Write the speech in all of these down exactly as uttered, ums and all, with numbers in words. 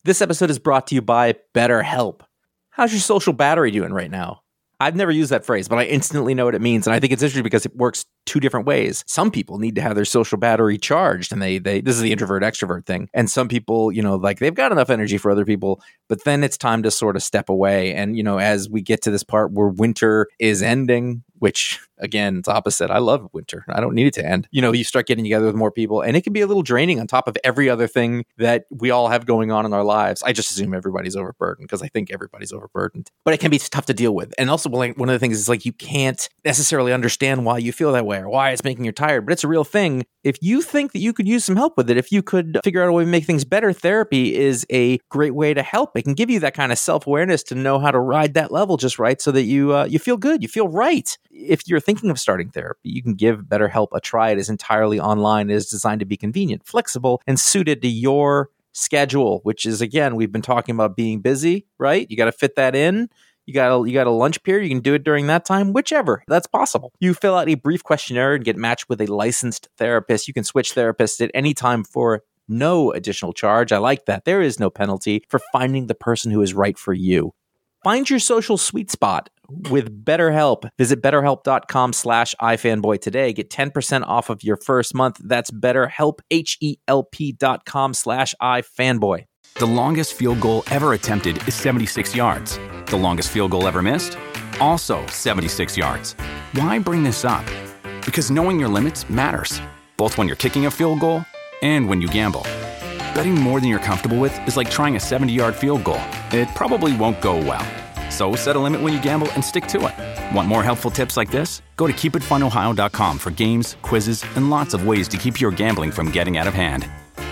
This episode is brought to you by BetterHelp. How's your social battery doing right now? I've never used that phrase, but I instantly know what it means. And I think it's interesting because it works two different ways. Some people need to have their social battery charged, and they, they, this is the introvert extrovert thing. And some people, you know, like they've got enough energy for other people, but then it's time to sort of step away. And, you know, as we get to this part where winter is ending, which again, it's opposite. I love winter. I don't need it to end. You know, you start getting together with more people, and it can be a little draining on top of every other thing that we all have going on in our lives. I just assume everybody's overburdened because I think everybody's overburdened, but it can be tough to deal with. And also, one of the things is like you can't necessarily understand why you feel that way or why it's making you tired, but it's a real thing. If you think that you could use some help with it, if you could figure out a way to make things better, therapy is a great way to help. It can give you that kind of self-awareness to know how to ride that level just right so that you uh, you feel good, you feel right. If you're thinking of starting therapy, you can give BetterHelp a try. It is entirely online. It is designed to be convenient, flexible, and suited to your schedule, which is, again, we've been talking about being busy, right? You got to fit that in. You got a, you got a lunch period. You can do it during that time, whichever. That's possible. You fill out a brief questionnaire and get matched with a licensed therapist. You can switch therapists at any time for no additional charge. I like that. There is no penalty for finding the person who is right for you. Find your social sweet spot with BetterHelp. Visit betterhelp.com slash ifanboy today. Get ten percent off of your first month. That's BetterHelp, H-E-L-P dot com slash ifanboy. The longest field goal ever attempted is seventy-six yards. The longest field goal ever missed? Also seventy-six yards. Why bring this up? Because knowing your limits matters, both when you're kicking a field goal and when you gamble. Betting more than you're comfortable with is like trying a seventy-yard field goal. It probably won't go well. So set a limit when you gamble and stick to it. Want more helpful tips like this? Go to keep it fun ohio dot com for games, quizzes, and lots of ways to keep your gambling from getting out of hand.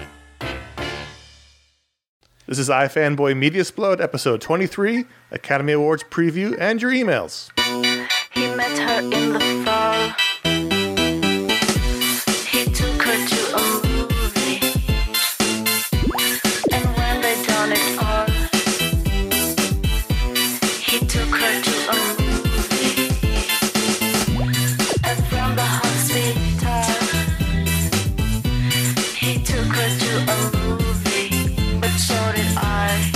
This is iFanboy Mediasplode, episode twenty-three, Academy Awards preview, and your emails. He met her in the fall. He took her to a movie. And when they done it all, he took her to a movie. And from the hospital, he took her to a movie. But so did I.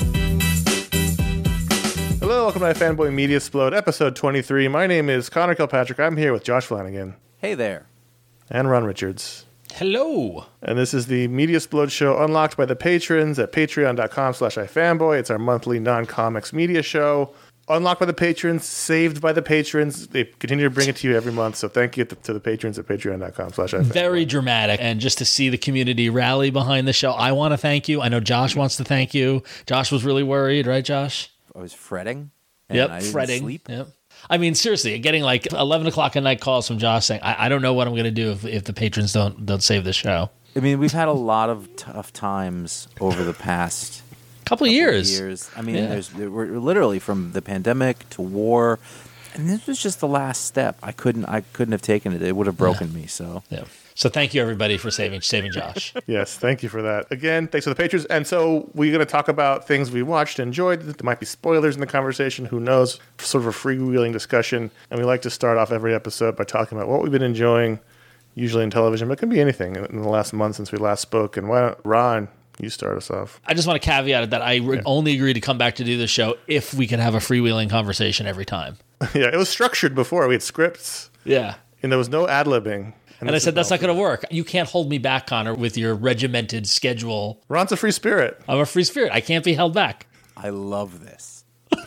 Hello, welcome to iFanboy Mediasplode, episode twenty-three. My name is Connor Kilpatrick. I'm here with Josh Flanagan. Hey there. And Ron Richards. Hello. And this is the Mediasplode show unlocked by the patrons at patreon.com slash ifanboy. It's our monthly non-comics media show. Unlocked by the patrons, saved by the patrons. They continue to bring it to you every month, so thank you to the patrons at patreon.com slash ifanboy. Very dramatic, and just to see the community rally behind the show, I want to thank you. I know Josh wants to thank you. Josh was really worried, right, Josh? I was fretting. And Yep, I didn't fretting. sleep. Yep. I mean, seriously, getting like eleven o'clock at night calls from Josh saying, I, I don't know what I'm going to do if, if the patrons don't don't save the show. I mean, we've had a lot of tough times over the past Couple, couple years. years. I mean, Yeah. there's we're literally from the pandemic to war, and this was just the last step. I couldn't I couldn't have taken it. It would have broken me. So Yeah. So thank you, everybody, for saving saving Josh. Yes, thank you for that. Again, thanks to the patrons. And so we're going to talk about things we watched and enjoyed. There might be spoilers in the conversation. Who knows? Sort of a freewheeling discussion. And we like to start off every episode by talking about what we've been enjoying, usually in television, but it can be anything in the last month since we last spoke. And why don't, Ron, you start us off. I just want to caveat that I re- Yeah. only agreed to come back to do the show if we could have a freewheeling conversation every time. Yeah, it was structured before. We had scripts, Yeah. and there was no ad-libbing. And I said, that's not going to work. You can't hold me back, Connor, with your regimented schedule. Ron's a free spirit. I'm a free spirit. I can't be held back. I love this.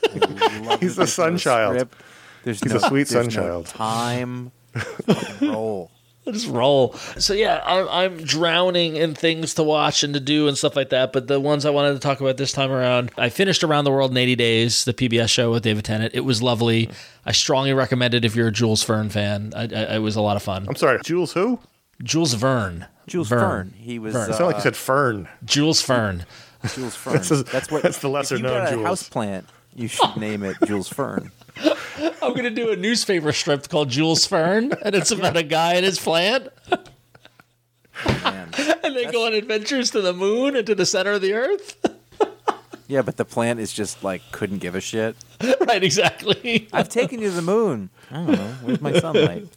I love He's that the there's sun no child. script. There's He's no, a sweet there's sun no child. Time. Fucking roll. I'll just roll. So yeah, I'm, I'm drowning in things to watch and to do and stuff like that. But the ones I wanted to talk about this time around, I finished Around the World in eighty days, the P B S show with David Tennant. It was lovely. I strongly recommend it if you're a Jules Verne fan. I, I, it was a lot of fun. I'm sorry, Jules who? Jules Verne. Jules Verne. He was. Verne. It sounded like you said Fern. Jules Verne. Jules Verne. That's a- That's what. that's the lesser if you known got a Jules. house plant, you should name it Jules Verne. I'm going to do a newspaper strip called Jules Verne, and it's about a guy and his plant. Man. And they go on adventures to the moon and to the center of the earth. Yeah, but the plant is just like couldn't give a shit. Right, exactly. I've taken you to the moon. I don't know. Where's my sunlight?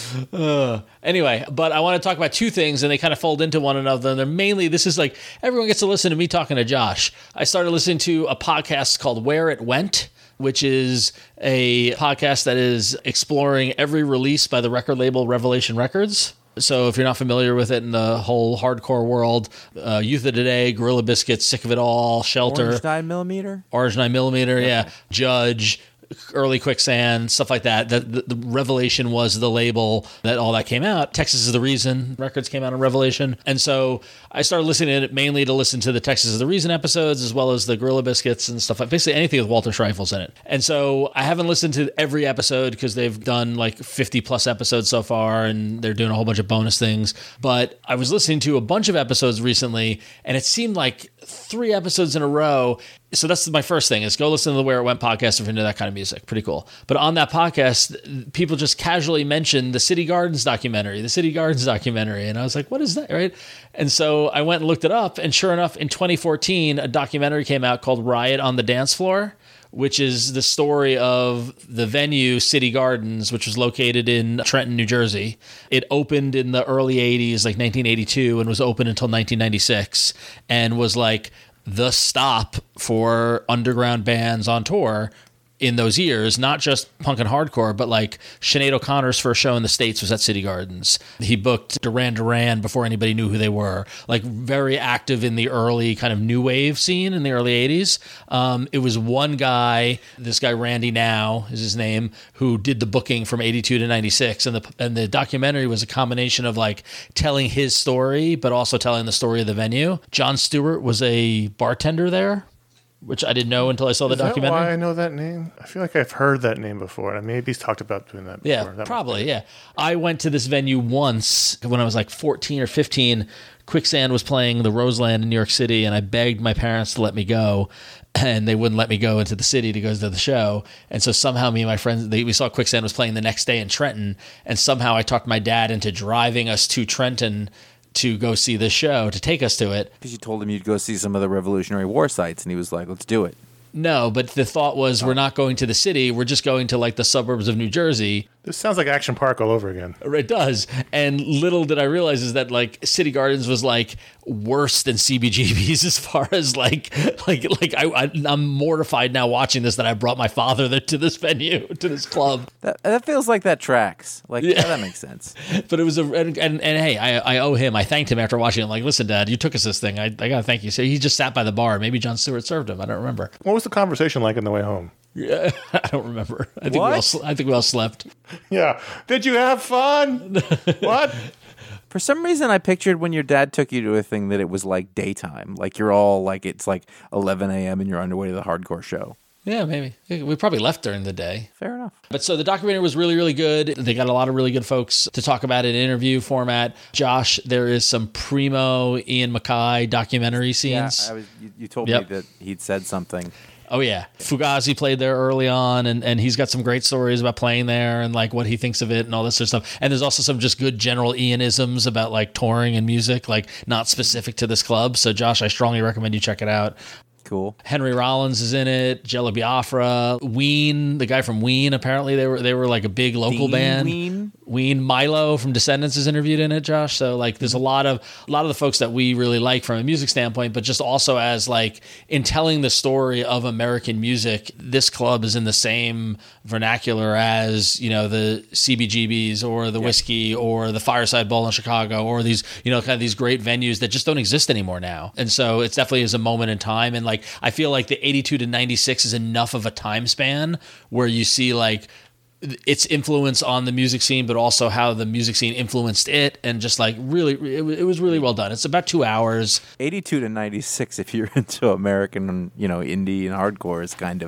Uh, anyway, but I want to talk about two things, and they kind of fold into one another. And they're mainly, this is like, everyone gets to listen to me talking to Josh. I started listening to a podcast called Where It Went, which is a podcast that is exploring every release by the record label Revelation Records. So if you're not familiar with it in the whole hardcore world, uh, Youth of Today, Gorilla Biscuit, Sick of It All, Shelter. Orange nine millimeter? Orange nine millimeter, okay. Yeah. Judge, Early Quicksand, stuff like that. The, the, the Revelation was the label that all that came out. Texas is the Reason records came out on Revelation. And so I started listening to it mainly to listen to the Texas is the Reason episodes, as well as the Gorilla Biscuits and stuff like basically anything with Walter Schreifels in it. And so I haven't listened to every episode because they've done like fifty plus episodes so far, and they're doing a whole bunch of bonus things. But I was listening to a bunch of episodes recently, and it seemed like three episodes in a row. So that's my first thing is go listen to the Where It Went podcast if you're into that kind of music. Pretty cool. But on that podcast, people just casually mentioned the City Gardens documentary, the City Gardens documentary. And I was like, what is that? Right. And so I went and looked it up. And sure enough, in twenty fourteen, a documentary came out called Riot on the Dance Floor, which is the story of the venue City Gardens, which was located in Trenton, New Jersey. It opened in the early eighties, like nineteen eighty-two, and was open until nineteen ninety-six, and was like the stop for underground bands on tour in those years, not just punk and hardcore, but like Sinead O'Connor's first show in the States was at City Gardens. He booked Duran Duran before anybody knew who they were, like very active in the early kind of new wave scene in the early eighties. Um, it was one guy, this guy Randy Now is his name, who did the booking from eighty-two to ninety-six. And the, and the documentary was a combination of like telling his story, but also telling the story of the venue. Jon Stewart was a bartender there, which I didn't know until I saw the Is that documentary. why I know that name? I feel like I've heard that name before, and maybe he's talked about doing that before. Yeah, That probably, yeah. I went to this venue once when I was like fourteen or fifteen. Quicksand was playing the Roseland in New York City, and I begged my parents to let me go, and they wouldn't let me go into the city to go to the show. And so somehow me and my friends, they, we saw Quicksand was playing the next day in Trenton, and somehow I talked my dad into driving us to Trenton to go see this show, to take us to it. Because you told him you'd go see some of the Revolutionary War sites, and he was like, let's do it. No, but the thought was we're not going to the city. We're just going to like the suburbs of New Jersey. This sounds like Action Park all over again. It does. And little did I realize is that like City Gardens was like worse than C B G B's as far as like, like, like I, I, I'm mortified now watching this that I brought my father there to this venue, to this club. That that feels like that tracks. Like, yeah, Yeah. that makes sense. But it was a, and, and, and hey, I, I owe him. I thanked him after watching it. I'm like, listen, Dad, you took us this thing. I, I got to thank you. So he just sat by the bar. Maybe Jon Stewart served him. I don't remember. What was the conversation like on the way home? Yeah, I don't remember. I think, we What? all, sl- I think we all slept. Yeah. Did you have fun? What? For some reason, I pictured when your dad took you to a thing that it was like daytime. Like you're all like, it's like eleven a.m. and you're on your way to the hardcore show. Yeah, maybe. We probably left during the day. Fair enough. But so the documentary was really, really good. They got a lot of really good folks to talk about it in interview format. Josh, there is some primo Ian MacKaye documentary scenes. Yeah, I was, you, you told Yep. me that he'd said something. Oh, yeah. Fugazi played there early on, and, and he's got some great stories about playing there and like what he thinks of it and all this sort of stuff. And there's also some just good general Ianisms about like touring and music, like not specific to this club. So, Josh, I strongly recommend you check it out. Cool. Henry Rollins is in it. Jello Biafra, Ween, the guy from Ween. Apparently, they were they were like a big local Dean band. Ween? Ween Milo from Descendants is interviewed in it, Josh. So like, there's a lot of a lot of the folks that we really like from a music standpoint, but just also as like in telling the story of American music. This club is in the same vernacular as, you know, the C B G B's or the Whiskey or the Fireside Bowl in Chicago or these, you know, kind of these great venues that just don't exist anymore now. And so it's definitely is a moment in time. And like, I feel like the eighty-two to ninety-six is enough of a time span where you see like its influence on the music scene, but also how the music scene influenced it. And just like really, it, it was really well done. It's about two hours. eighty-two to ninety-six, if you're into American, you know, indie and hardcore, is kind of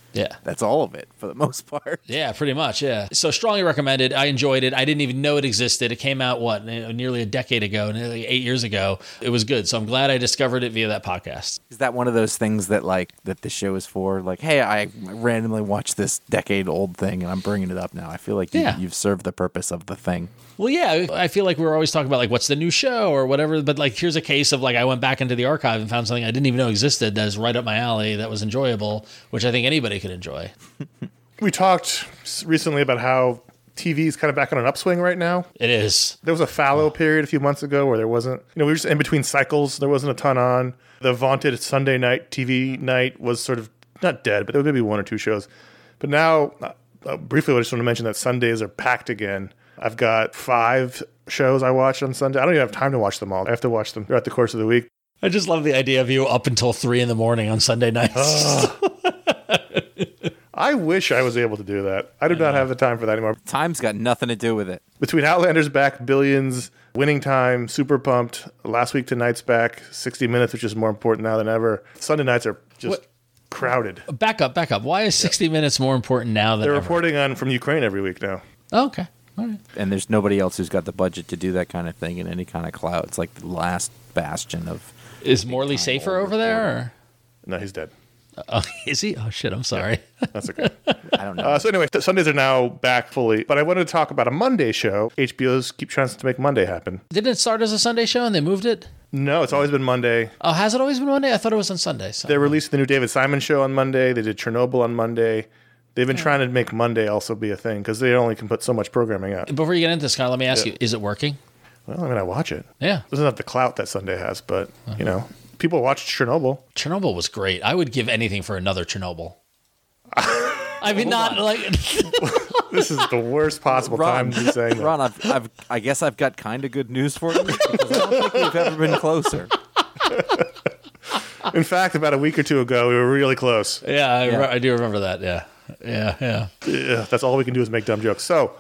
Yeah. That's all of it for the most part. Yeah, pretty much. Yeah. So strongly recommended. I enjoyed it. I didn't even know it existed. It came out, what, nearly a decade ago, nearly eight years ago. It was good. So I'm glad I discovered it via that podcast. Is that one of those things that like that the show is for? Like, hey, I randomly watched this decade old thing and I'm bringing it up now. I feel like you, Yeah. you've served the purpose of the thing. Well, yeah, I feel like we were always talking about like what's the new show or whatever. But like, here's a case of like I went back into the archive and found something I didn't even know existed that's right up my alley that was enjoyable, which I think anybody could enjoy. We talked recently about how T V is kind of back on an upswing right now. It is. There was a fallow period a few months ago where there wasn't, you know, we were just in between cycles. There wasn't a ton on. The vaunted Sunday night T V night was sort of not dead, but there was maybe one or two shows. But now, uh, briefly, I just want to mention that Sundays are packed again. I've got five shows I watch on Sunday. I don't even have time to watch them all. I have to watch them throughout the course of the week. I just love the idea of you up until three in the morning on Sunday nights. I wish I was able to do that. I do not have the time for that anymore. Time's got nothing to do with it. Between Outlander's back, Billions, Winning Time, Super Pumped, Last Week Tonight's back, sixty minutes, which is more important now than ever. Sunday nights are just What? crowded. Back up, back up. Why is sixty minutes more important now than They're ever? reporting on from Ukraine every week now. Oh, okay. All right. And there's nobody else who's got the budget to do that kind of thing in any kind of clout. It's like the last bastion of. Is Morley safer over there? Or? No, he's dead. Oh, is he? Oh, shit. I'm sorry. That's okay. I don't know. Uh, so anyway, th- Sundays are now back fully. But I wanted to talk about a Monday show. H B O's keep trying to make Monday happen. Didn't it start as a Sunday show and they moved it? No, it's always been Monday. Oh, has it always been Monday? I thought it was on Sunday. So. They released the new David Simon show on Monday. They did Chernobyl on Monday. They've been trying to make Monday also be a thing because they only can put so much programming out. Before you get into this, Kyle, let me ask Yeah. you, is it working? Well, I mean, I watch it. Yeah. It doesn't have the clout that Sunday has, but, you know, people watched Chernobyl. Chernobyl was great. I would give anything for another Chernobyl. I mean, not like... This is the worst possible time to be saying that. Ron, I've, I've, I guess I've got kind of good news for you because I don't think we've ever been closer. In fact, about a week or two ago, we were really close. yeah, I, Yeah. I do remember that. Yeah. Yeah, yeah. Ugh, that's all we can do is make dumb jokes. So,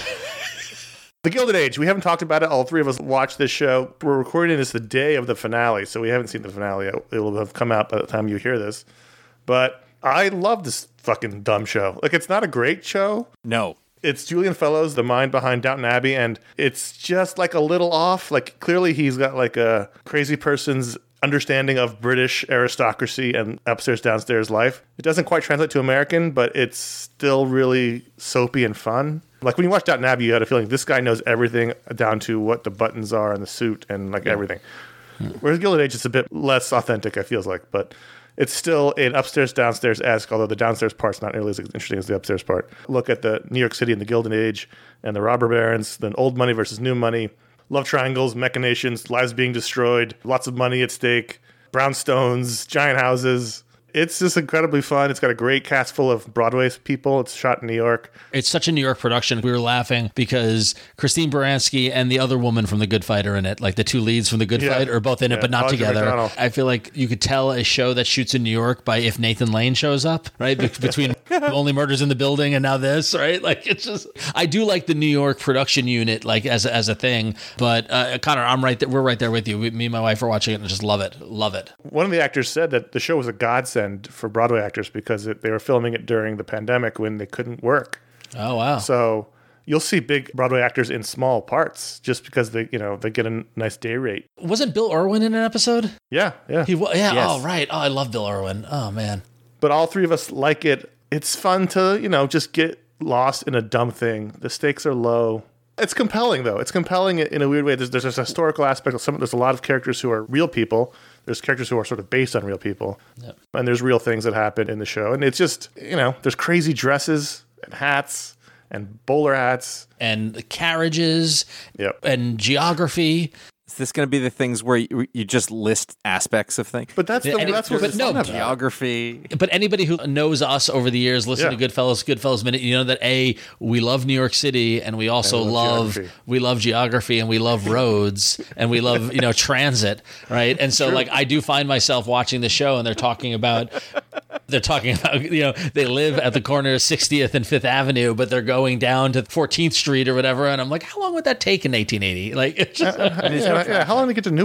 The Gilded Age. We haven't talked about it. All three of us watched this show. We're recording this the day of the finale, so we haven't seen the finale yet. It will have come out by the time you hear this. But I love this fucking dumb show. Like, it's not a great show. No. It's Julian Fellows, the mind behind Downton Abbey, and it's just like a little off. Like, clearly he's got like a crazy person's understanding of British aristocracy and upstairs downstairs life. It doesn't quite translate to American, but it's still really soapy and fun. Like when you watch Downton Abbey, you had a feeling this guy knows everything down to what the buttons are and the suit and like everything. Whereas Gilded Age is a bit less authentic, it feels like, but it's still an upstairs downstairs-esque, although the downstairs part's not nearly as interesting as the upstairs part. Look at the New York City and the Gilded Age and the robber barons, then old money versus new money, love triangles, machinations, lives being destroyed, lots of money at stake, brownstones, giant houses. It's just incredibly fun. It's got a great cast full of Broadway people. It's shot in New York. It's such a New York production. We were laughing because Christine Baranski and the other woman from The Good Fight are in it. Like the two leads from The Good Yeah. Fight are both in it, Yeah, but not Audrey together. McDonald. I feel like you could tell a show that shoots in New York by if Nathan Lane shows up, right? Be- between Only Murders in the Building and now this, right? Like it's just, I do like the New York production unit, like as a, as a thing. But uh, Connor, I'm right there. We're right there with you. We, me and my wife are watching it and just love it, love it. One of the actors said that the show was a godsend for Broadway actors because it, they were filming it during the pandemic when they couldn't work. Oh wow! So you'll see big Broadway actors in small parts just because they, you know, they get a nice day rate. Wasn't Bill Irwin in an episode? Yeah, yeah. He wa- yeah. Yes. Oh right. Oh, I love Bill Irwin. Oh man. But all three of us like it. It's fun to, you know, just get lost in a dumb thing. The stakes are low. It's compelling, though. It's compelling in a weird way. There's, there's a historical aspect of some. There's a lot of characters who are real people. There's characters who are sort of based on real people. Yep. And there's real things that happen in the show. And it's just, you know, there's crazy dresses and hats and bowler hats. And the carriages Yep. and geography. Is this going to be the things where you, you just list aspects of things? But that's, Yeah, the, and it- that's what but it's no, fun about. Geography. But anybody who knows us over the years, listen Yeah. to Goodfellas, Goodfellas Minute, you know that A, we love New York City and we also And we love love, geography. we love geography and we love roads and we love, you know, transit, right? And so like I do find myself watching the show and they're talking about they're talking about, you know, they live at the corner of sixtieth and fifth Avenue, but they're going down to fourteenth Street or whatever. And I'm like, how long would that take in eighteen eighty? Like, it's just, Yeah, yeah, how long did it get to Newport?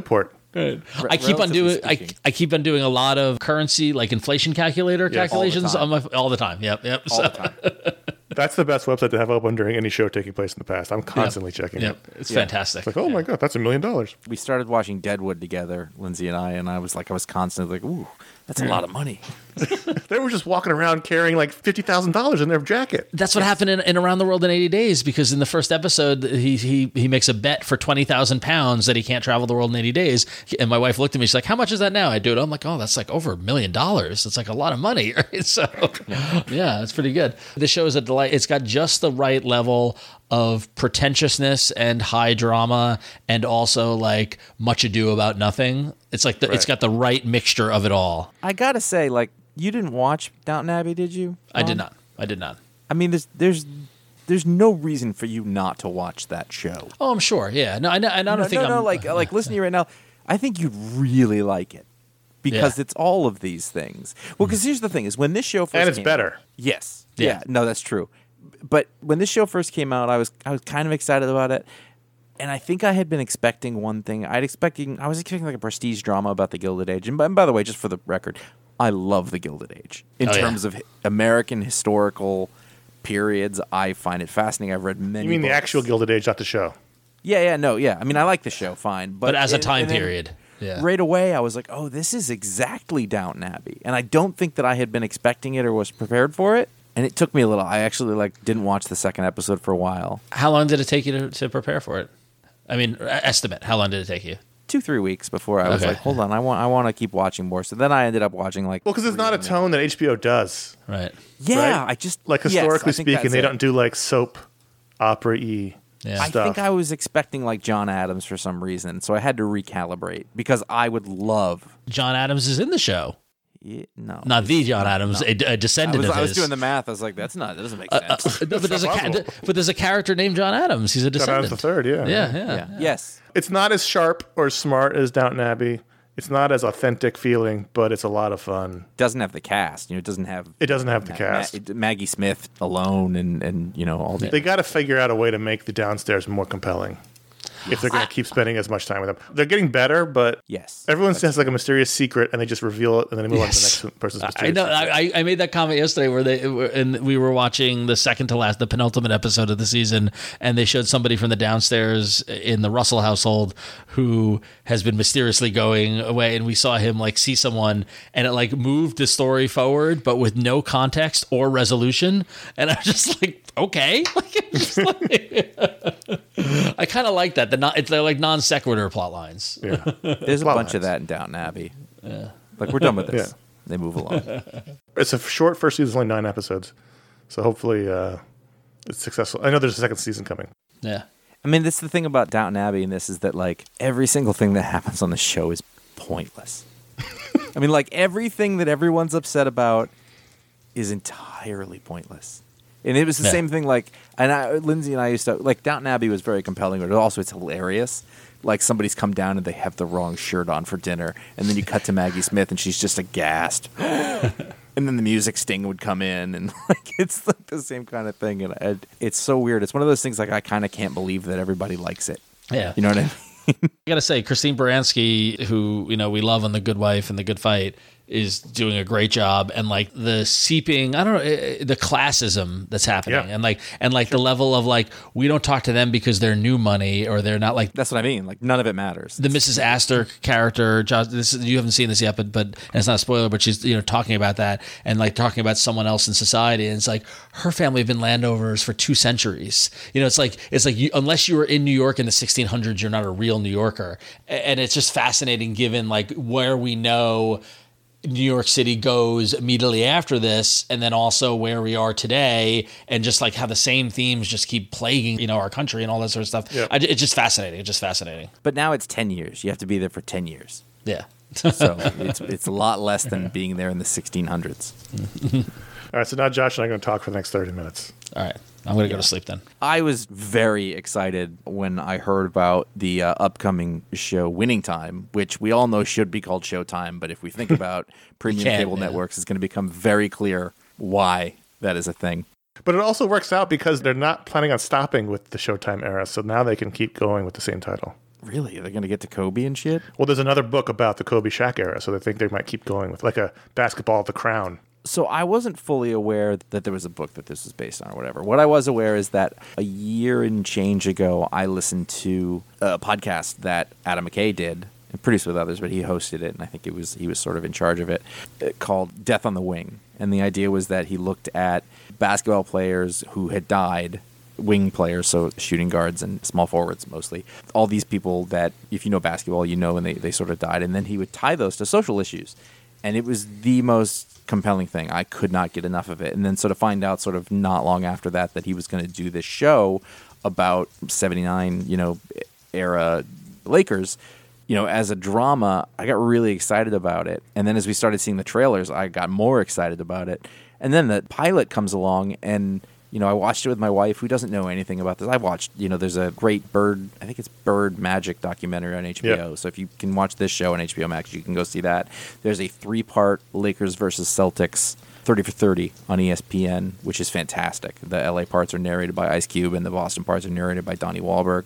Right. I keep on relatively doing. I, speaking. I keep on doing a lot of currency, like inflation calculator Yes. calculations All on my all the time. Yep, yep. All So- the time. That's the best website to have open during any show taking place in the past. I'm constantly checking Yep, it. it's Yeah. fantastic. It's like, oh my god, that's a million dollars. We started watching Deadwood together, Lindsay and I, and I was like, I was constantly like, ooh, that's a lot of money. They were just walking around carrying like fifty thousand dollars in their jacket. That's what happened in, in Around the World in eighty days, because in the first episode, he he he makes a bet for twenty thousand pounds that he can't travel the world in eighty days. And my wife looked at me, she's like, how much is that now? I do it. I'm like, oh, that's like over a million dollars. It's like a lot of money. Right? So, yeah, it's pretty good. The show is a delight. It's got just the right level of pretentiousness and high drama, and also like much ado about nothing. It's like the, it's Right. got the right mixture of it all. I gotta say, like, you didn't watch Downton Abbey, did you? I did Ron? not. I did not. I mean, there's there's there's no reason for you not to watch that show. Oh, I'm sure. Yeah. No, I, know- I don't no, think no, I'm no, like like listen to you right now. I think you'd really like it because Yeah. it's all of these things. Well, because here's the thing: is when this show first And it's came better. out- yes, Yeah. yeah. no, that's true. But when this show first came out, I was I was kind of excited about it, and I think I had been expecting one thing. I'd expecting I was expecting like a prestige drama about the Gilded Age. And by, and by the way, just for the record, I love the Gilded Age in Oh, yeah. terms of hi- American historical periods. I find it fascinating. I've read many. You mean the books. actual Gilded Age, not the show? Yeah, yeah, no, yeah. I mean, I like the show, fine, but but as a and- time and then period. Yeah. right away, I was like, "Oh, this is exactly Downton Abbey," and I don't think that I had been expecting it or was prepared for it. And it took me a little. I actually like didn't watch the second episode for a while, How long did it take you to, to prepare for it? I mean, estimate. How long did it take you? two three weeks before I was Okay. like, "Hold on, I want I want to keep watching more." So then I ended up watching like Well, because it's not a tone that H B O does. Right. yeah, right? I just Like yes, historically I think speaking, that's they it. don't do like soap opera-y Yeah. I stuff. think I was expecting like John Adams for some reason, so I had to recalibrate because I would love. John Adams is in the show. Yeah, no, Not the John Adams, a, a I descendant was, of I was his. doing the math. I was like, "That's not. That doesn't make Uh, sense." uh, but, there's a not ca- possible. but there's a character named John Adams. He's a John Adams descendant. the third, yeah. Yeah, yeah. yeah. Yes. It's not as sharp or smart as Downton Abbey. It's not as authentic feeling, but it's a lot of fun. Doesn't have the cast. You know, it doesn't have It doesn't have the Ma- cast. Ma- Maggie Smith alone, and and you know all the. They got to figure out a way to make the downstairs more compelling if they're going to keep spending as much time with them. They're getting better, but Yes. everyone has like a mysterious secret, and they just reveal it, and then they move on to Yes. the next person's I mysterious know. secret. I, I made that comment yesterday where they and we were watching the second to last, the penultimate episode of the season, and they showed somebody from the downstairs in the Russell household who has been mysteriously going away, and we saw him like see someone, and it like moved the story forward, but with no context or resolution, and I was just like, okay, like, it's like- I kind of like that. The non, it's they're like non sequitur plot lines. Yeah. There's a Plot bunch of lines. that in Downton Abbey. Like we're done with this. Yeah. They move along. It's a short first season, it's only nine episodes. So hopefully uh, it's successful. I know there's a second season coming. Yeah. I mean, that's the thing about Downton Abbey, and this is that like every single thing that happens on the show is pointless. I mean, like everything that everyone's upset about is entirely pointless. And it was the Yeah. same thing. Like, and I, Lindsay and I used to like Downton Abbey was very compelling, but also it's hilarious. Like somebody's come down and they have the wrong shirt on for dinner, and then you cut to Maggie Smith and she's just aghast. And then the music sting would come in, and like it's like the same kind of thing, and I, it's so weird. It's one of those things like I kind of can't believe that everybody likes it. Yeah. You know what I mean? I gotta say, Christine Baranski, who you know we love on The Good Wife and The Good Fight, is doing a great job. And like the seeping, I don't know, eh, the classism that's happening, Yeah. and like and like the level of like we don't talk to them because they're new money or they're not like That's what I mean. Like none of it matters. the Missus Astor character. Josh, this is, you haven't seen this yet, but but and it's not a spoiler. But she's you know talking about that and like talking about someone else in society. And it's like her family have been landowners for two centuries. You know, it's like it's like you, unless you were in New York in the sixteen hundreds, you're not a real New Yorker. A- And it's just fascinating, given like where we know New York City goes immediately after this, and then also where we are today, and just like how the same themes just keep plaguing you know our country and all that sort of stuff. Yeah. I, it's just fascinating. It's just fascinating. But now it's ten years. You have to be there for ten years. Yeah. So it's it's a lot less than being there in the sixteen hundreds. All right, so now Josh and I are going to talk for the next thirty minutes. All right. I'm going to go to sleep then. I was very excited when I heard about the uh, upcoming show Winning Time, which we all know should be called Showtime, but if we think about premium can't, cable yeah. networks, it's going to become very clear why that is a thing. But it also works out because they're not planning on stopping with the Showtime era, so now they can keep going with the same title. Really? They're going to get to Kobe and shit? Well, there's another book about the Kobe Shaq era, so they think they might keep going with like a Basketball at the Crown. So I wasn't fully aware that there was a book that this was based on or whatever. What I was aware is that a year and change ago, I listened to a podcast that Adam McKay did, and produced with others, but he hosted it, and I think it was he was sort of in charge of it, called Death on the Wing. And the idea was that he looked at basketball players who had died, wing players, so shooting guards and small forwards mostly. All these people that, if you know basketball, you know, and they, they sort of died. And then he would tie those to social issues. And it was the most compelling thing. I could not get enough of it. And then sort of find out sort of not long after that that he was going to do this show about seventy-nine, you know, era Lakers. You know, as a drama, I got really excited about it. And then as we started seeing the trailers, I got more excited about it. And then the pilot comes along, and, you know, I watched it with my wife, who doesn't know anything about this. I watched, you know, there's a great bird, I think it's Bird Magic documentary on H B O. Yep. So if you can watch this show on H B O Max, you can go see that. There's a three-part Lakers versus Celtics thirty for thirty on E S P N, which is fantastic. The L A parts are narrated by Ice Cube, and the Boston parts are narrated by Donnie Wahlberg.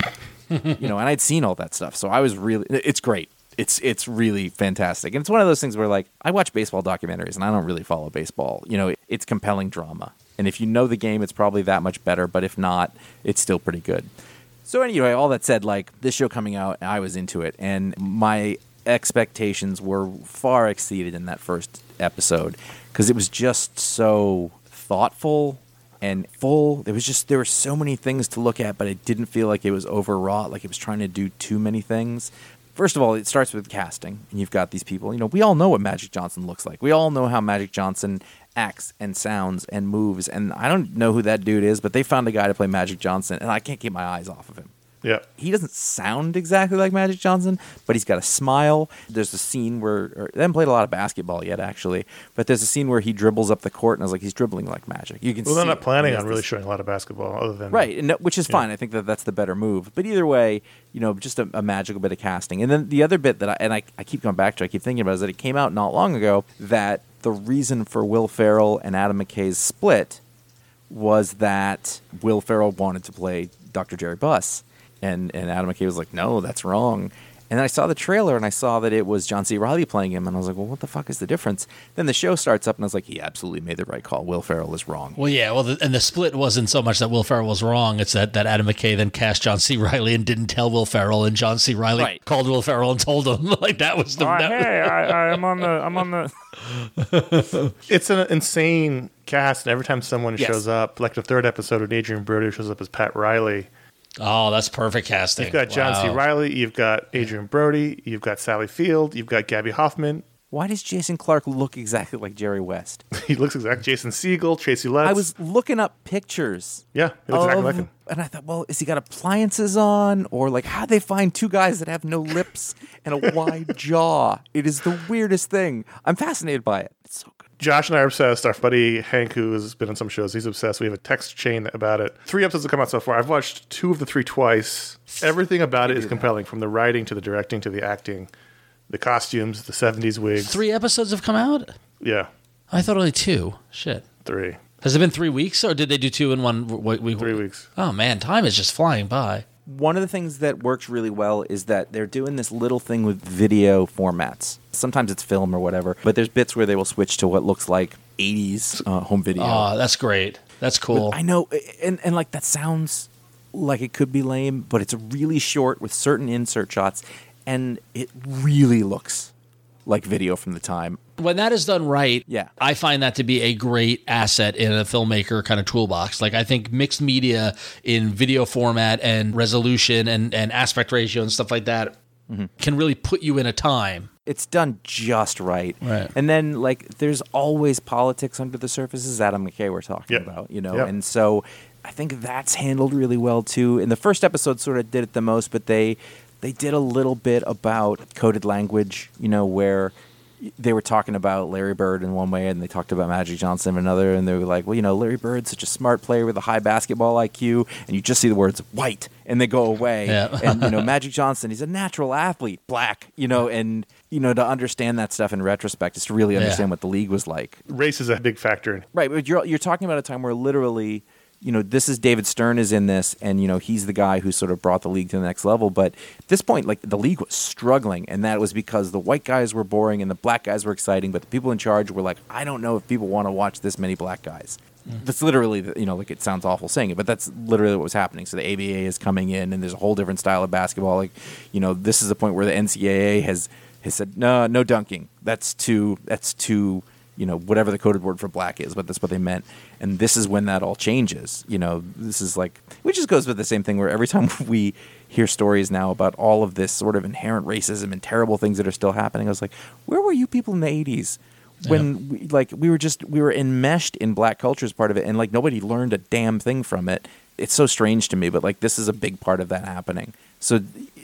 You know, and I'd seen all that stuff, so I was really, it's great. It's it's really fantastic. And it's one of those things where, like, I watch baseball documentaries, and I don't really follow baseball. You know, it's compelling drama. And if you know the game, it's probably that much better, but if not, it's still pretty good. So anyway, all that said, like, this show coming out, I was into it, and my expectations were far exceeded in that first episode, because it was just so thoughtful and full. There was just, there were so many things to look at, but it didn't feel like it was overwrought, like it was trying to do too many things. First of all, it starts with casting, and you've got these people. You know, we all know what Magic Johnson looks like. We all know how Magic Johnson acts and sounds and moves, and I don't know who that dude is, but they found a guy to play Magic Johnson, and I can't keep my eyes off of him. Yeah. He doesn't sound exactly like Magic Johnson, but he's got a smile. There's a scene where, or, they haven't played a lot of basketball yet, actually, but there's a scene where he dribbles up the court, and I was like, he's dribbling like Magic. You can Well, see they're not it. planning He has on really this- showing a lot of basketball other than... Right, and, which is fine. I think that that's the better move. But either way, you know, just a, a magical bit of casting. And then the other bit that I, and I, I keep going back to, I keep thinking about, is that it came out not long ago that the reason for Will Ferrell and Adam McKay's split was that Will Ferrell wanted to play Doctor Jerry Buss. And and Adam McKay was like, no, that's wrong. And then I saw the trailer, and I saw that it was John C. Reilly playing him, and I was like, well, what the fuck is the difference? Then the show starts up, and I was like, he absolutely made the right call. Will Ferrell is wrong. Well, yeah, well, the, and the split wasn't so much that Will Ferrell was wrong. It's that, that Adam McKay then cast John C. Reilly and didn't tell Will Ferrell, and John C. Reilly Right. called Will Ferrell and told him. Like, that was the... that, hey, I, I'm on the... I'm on the... It's an insane cast, and every time someone Yes. shows up, like the third episode when Adrian Brody shows up as Pat Riley, oh, that's perfect casting. you've got John C. Wow. Riley, you've got Adrian Brody, you've got Sally Field, you've got Gabby Hoffman. Why does Jason Clarke look exactly like Jerry West? He looks exact. Jason Segel, Tracy Letts. I was looking up pictures. Yeah, he looks exactly of- like him. And I thought, well, is he got appliances on? Or like, how'd they find two guys that have no lips and a wide jaw? It is the weirdest thing. I'm fascinated by it. It's so good. Josh and I are obsessed. Our buddy Hank, who has been on some shows, he's obsessed. We have a text chain about it. Three episodes have come out so far. I've watched two of the three twice. Everything about it is compelling, from the writing to the directing to the acting, the costumes, the seventies wigs. Three episodes have come out? Yeah, I thought only two. Shit. three. Has it been three weeks, or did they do two in one w- week? Three weeks. Oh, man, time is just flying by. One of the things that works really well is that they're doing this little thing with video formats. Sometimes it's film or whatever, but there's bits where they will switch to what looks like eighties uh, home video. Oh, that's great. That's cool. I know, and, and like that sounds like it could be lame, but it's really short with certain insert shots, and it really looks like video from the time. When that is done right, Yeah. I find that to be a great asset in a filmmaker kind of toolbox. Like, I think mixed media in video format and resolution and, and aspect ratio and stuff like that can really put you in a time. It's done just right. Right. And then, like, there's always politics under the surface, as Adam McKay we're talking Yep. about, you know? Yep. And so I think that's handled really well, too. And the first episode sort of did it the most, but they they did a little bit about coded language, you know, where they were talking about Larry Bird in one way, and they talked about Magic Johnson in another, and they were like, well, you know, Larry Bird's such a smart player with a high basketball I Q, and you just see the words white, and they go away. Yeah. And, you know, Magic Johnson, he's a natural athlete, black, you know, and, you know, to understand that stuff in retrospect is to really understand Yeah. what the league was like. Race is a big factor. Right, but you're, you're talking about a time where literally you know, this is David Stern is in this, and, you know, he's the guy who sort of brought the league to the next level. But at this point, like, the league was struggling, and that was because the white guys were boring and the black guys were exciting, but the people in charge were like, I don't know if people want to watch this many black guys. Mm. That's literally, the, you know, like, it sounds awful saying it, but that's literally what was happening. So the A B A is coming in, and there's a whole different style of basketball. Like, you know, this is the point where the N C double A has has said, no, no dunking. That's too, that's too... you know, whatever the coded word for black is, but that's what they meant. And this is when that all changes. You know, this is like, which just goes with the same thing where every time we hear stories now about all of this sort of inherent racism and terrible things that are still happening, I was like, where were you people in the eighties? When, yeah. we, like, we were just, we were enmeshed in black culture as part of it, and, like, nobody learned a damn thing from it. It's so strange to me, but, like, this is a big part of that happening. So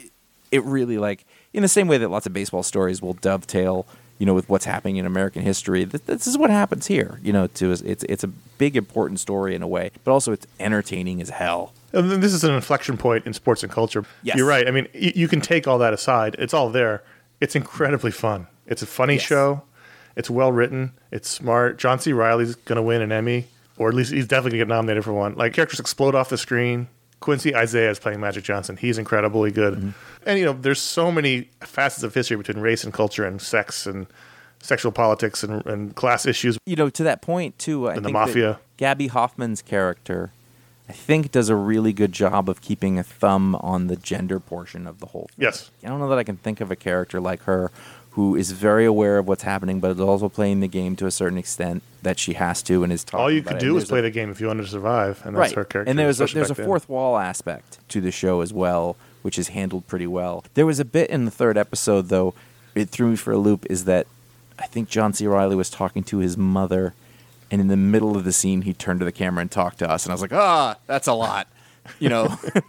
it really, like, in the same way that lots of baseball stories will dovetail, you know, with what's happening in American history, this is what happens here. You know, to it's it's a big important story in a way, but also it's entertaining as hell. And then this is an inflection point in sports and culture. Yes. You're right. I mean, y- you can take all that aside. It's all there. It's incredibly fun. It's a funny Yes. show. It's well written. It's smart. John C. Reilly's going to win an Emmy, or at least he's definitely going to get nominated for one. Like, characters explode off the screen. Quincy Isaiah is playing Magic Johnson. He's incredibly good. Mm-hmm. And, you know, there's so many facets of history between race and culture and sex and sexual politics and, and class issues. You know, to that point, too, I And think the mafia. that Gabby Hoffman's character, I think, does a really good job of keeping a thumb on the gender portion of the whole thing. Yes. I don't know that I can think of a character like her who is very aware of what's happening, but is also playing the game to a certain extent that she has to and is talking All you about could it. do And is there's play a- the game if you wanted to survive, and that's right. her character. And there's a, especially there's a back then. fourth wall aspect to the show as well, which is handled pretty well. There was a bit in the third episode, though, it threw me for a loop, is that I think John C. Reilly was talking to his mother, and in the middle of the scene, he turned to the camera and talked to us, and I was like, ah, that's a lot, you know.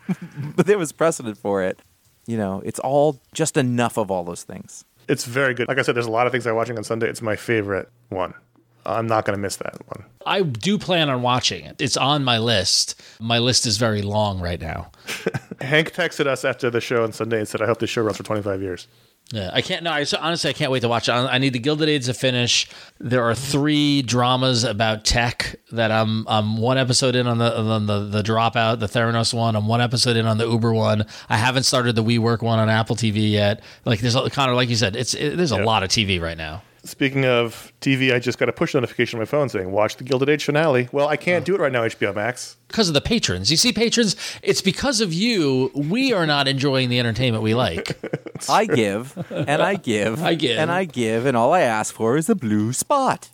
But there was precedent for it. You know, it's all just enough of all those things. It's very good. Like I said, there's a lot of things I'm watching on Sunday. It's my favorite one. I'm not going to miss that one. I do plan on watching it. It's on my list. My list is very long right now. Hank texted us after the show on Sunday and said, I hope this show runs for twenty-five years. Yeah, I can't. No, I, so honestly, I can't wait to watch it. I I need the Gilded Age to finish. There are three dramas about tech that I'm. I'm one episode in on the on the the Dropout, the Theranos one. I'm one episode in on the Uber one. I haven't started the WeWork one on Apple T V yet. Like there's a- Connor, like you said, it's it, there's a Yeah. lot of T V right now. Speaking of T V, I just got a push notification on my phone saying, watch the Gilded Age finale. Well, I can't do it right now, H B O Max. Because of the patrons. You see, patrons, it's because of you we are not enjoying the entertainment we like. I give, and I give, I give. and I give, and all I ask for is a blue spot.